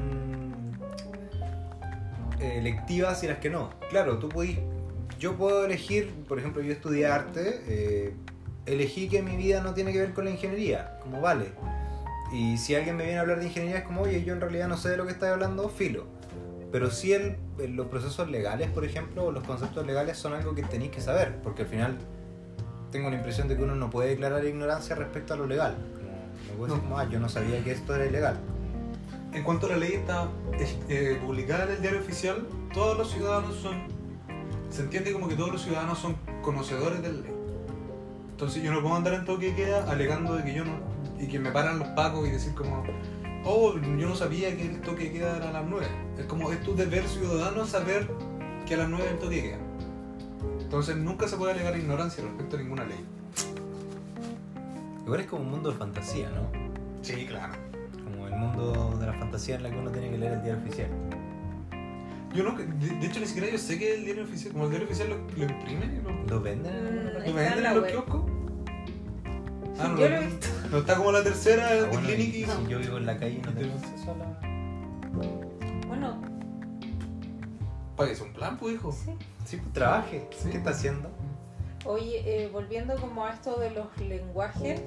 eh, electivas y las que no. Claro, tú podís, yo puedo elegir, por ejemplo, yo estudié arte, eh, elegí que mi vida no tiene que ver con la ingeniería, como vale. Y si alguien me viene a hablar de ingeniería es como, oye, yo en realidad no sé de lo que estás hablando, filo. Pero sí el, el- los procesos legales, por ejemplo, o los conceptos legales son algo que tenéis que saber, porque al final tengo la impresión de que uno no puede declarar ignorancia respecto a lo legal. Como, no puede decir No. como, ah, yo no sabía que esto era ilegal. En cuanto a la ley está eh, publicada en el diario oficial, todos los ciudadanos son... Se entiende como que todos los ciudadanos son conocedores de la ley. Entonces yo no puedo andar en toque de queda alegando de que yo no... y que me paran los pacos y decir como... oh, yo no sabía que el toque de queda era a las nueve. Es como, es tu deber ciudadano saber que a las nueve es el toque de queda. Entonces nunca se puede alegar ignorancia respecto a ninguna ley. Igual es como un mundo de fantasía, ¿no? Sí, claro. Como el mundo de la fantasía en la que uno tiene que leer el diario oficial. Yo no, de, de hecho ni siquiera yo sé que el diario oficial, como el diario oficial lo, lo imprime, lo, ¿Lo venden? en alguna Mm, parte? lo Está en venden la en los web. kioscos. Ah, no, Yo no, lo he visto. no está como la tercera Ah, de bueno, y Clinic y... si yo vivo en la calle y no tengo acceso a la... Bueno, Pague, es un plan, pues, hijo. sí. Sí, pues trabaje. Sí. ¿Qué está haciendo? Oye, eh, volviendo como a esto de los lenguajes,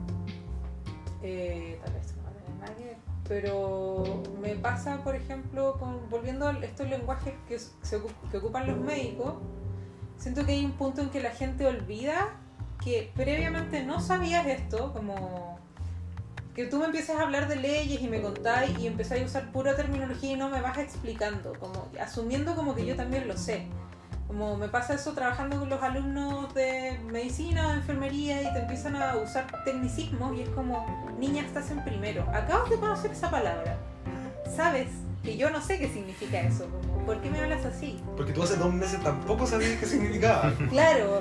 eh, tal vez no va a tener nada que ver, pero me pasa, por ejemplo, con, volviendo a estos lenguajes que, se, ocu- que ocupan los médicos, siento que hay un punto en que la gente olvida que previamente no sabías esto, como que tú me empiezas a hablar de leyes y me contáis y empezáis a usar pura terminología y no me vas explicando, como asumiendo como que yo también lo sé. Como me pasa eso trabajando con los alumnos de medicina, de enfermería y te empiezan a usar tecnicismos y es como, niña, estás en primero, acabas de conocer esa palabra, sabes que yo no sé qué significa eso, como, ¿por qué me hablas así? Porque tú hace dos meses tampoco sabías qué significaba. Claro.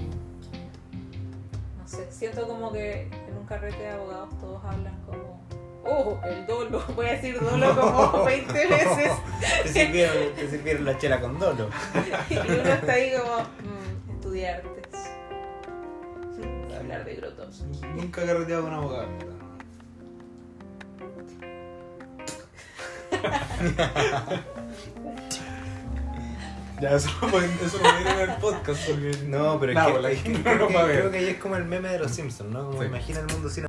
No sé, siento como que en un carrete de abogados todos hablan como, oh, el dolo, voy a decir dolo como veinte veces. Te sirvieron, te sirvieron la chela con dolo. Y uno está ahí como, mm, estudiar artes. Hablar de Grotowski. Nunca he carreteado con un abogado. Ya, eso no pueden- eso no viene en el podcast porque... No, pero es No, que, la es que gente no creo, lo que, va a ver. creo que ahí es como el meme de los Simpsons, ¿no? Como Sí. imagina el mundo sin...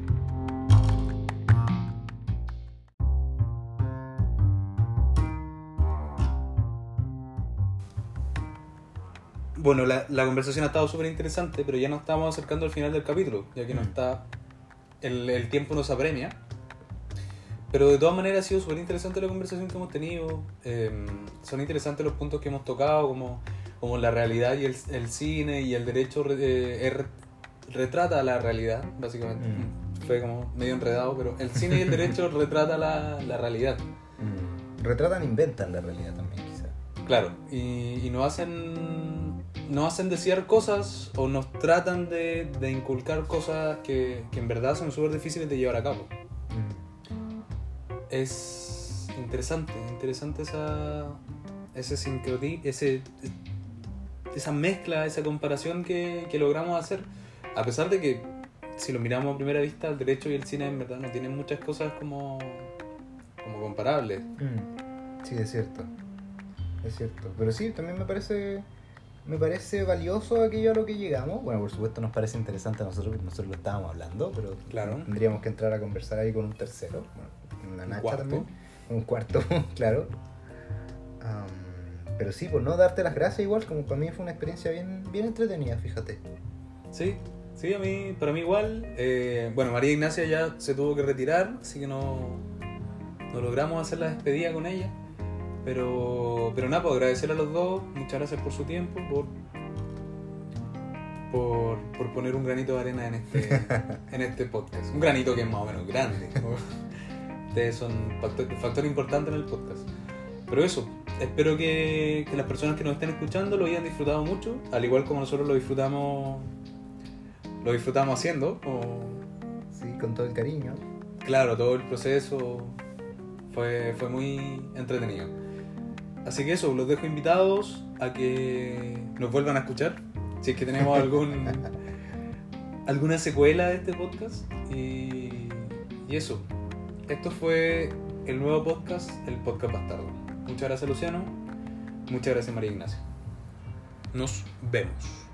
Bueno, la, la conversación ha estado súper interesante, pero ya nos estamos acercando al final del capítulo, ya que no Mm. está... El, el tiempo nos apremia. Pero de todas maneras ha sido súper interesante la conversación que hemos tenido. Eh, son interesantes los puntos que hemos tocado, como, como la realidad y el, el cine y el derecho eh, er- retrata la realidad, básicamente. Mm. Fue como medio enredado, pero el cine y el derecho retrata la, la realidad. Mm. Retratan, inventan la realidad también, quizá. Claro, y, y nos hacen nos hacen desear cosas o nos tratan de, de inculcar cosas que, que en verdad son súper difíciles de llevar a cabo. Mm. Es interesante, interesante esa ese sincroti, ese esa mezcla, esa comparación que, que logramos hacer, a pesar de que si lo miramos a primera vista el derecho y el cine en verdad no tienen muchas cosas como como comparables. Mm. Sí, es cierto. Es cierto. Pero sí, también me parece me parece valioso aquello a lo que llegamos. Bueno, por supuesto nos parece interesante a nosotros, porque nosotros lo estábamos hablando, pero Claro. tendríamos que entrar a conversar ahí con un tercero. Bueno, una Un Nacha cuarto. también. Un cuarto, claro. Am, pero sí, por no darte las gracias igual, como para mí fue una experiencia bien, bien entretenida, fíjate. Sí, sí, a mí, para mí igual. Eh, bueno, María Ignacia ya se tuvo que retirar, así que no, no logramos hacer la despedida con ella. Pero, pero nada, pues agradecer a los dos, muchas gracias por su tiempo, por, por, por poner un granito de arena en este, en este podcast. Un granito que es más o menos grande. Ustedes son factor, factor importante en el podcast. Pero eso, espero que, que las personas que nos estén escuchando lo hayan disfrutado mucho, al igual como nosotros lo disfrutamos lo disfrutamos haciendo. O, Sí, con todo el cariño. claro, todo el proceso fue, fue muy entretenido. Así que eso, los dejo invitados a que nos vuelvan a escuchar, si es que tenemos algún alguna secuela de este podcast. Y, y eso, esto fue el nuevo podcast, el podcast Bastardo. Muchas gracias, Luciano. Muchas gracias, María Ignacia. Nos vemos.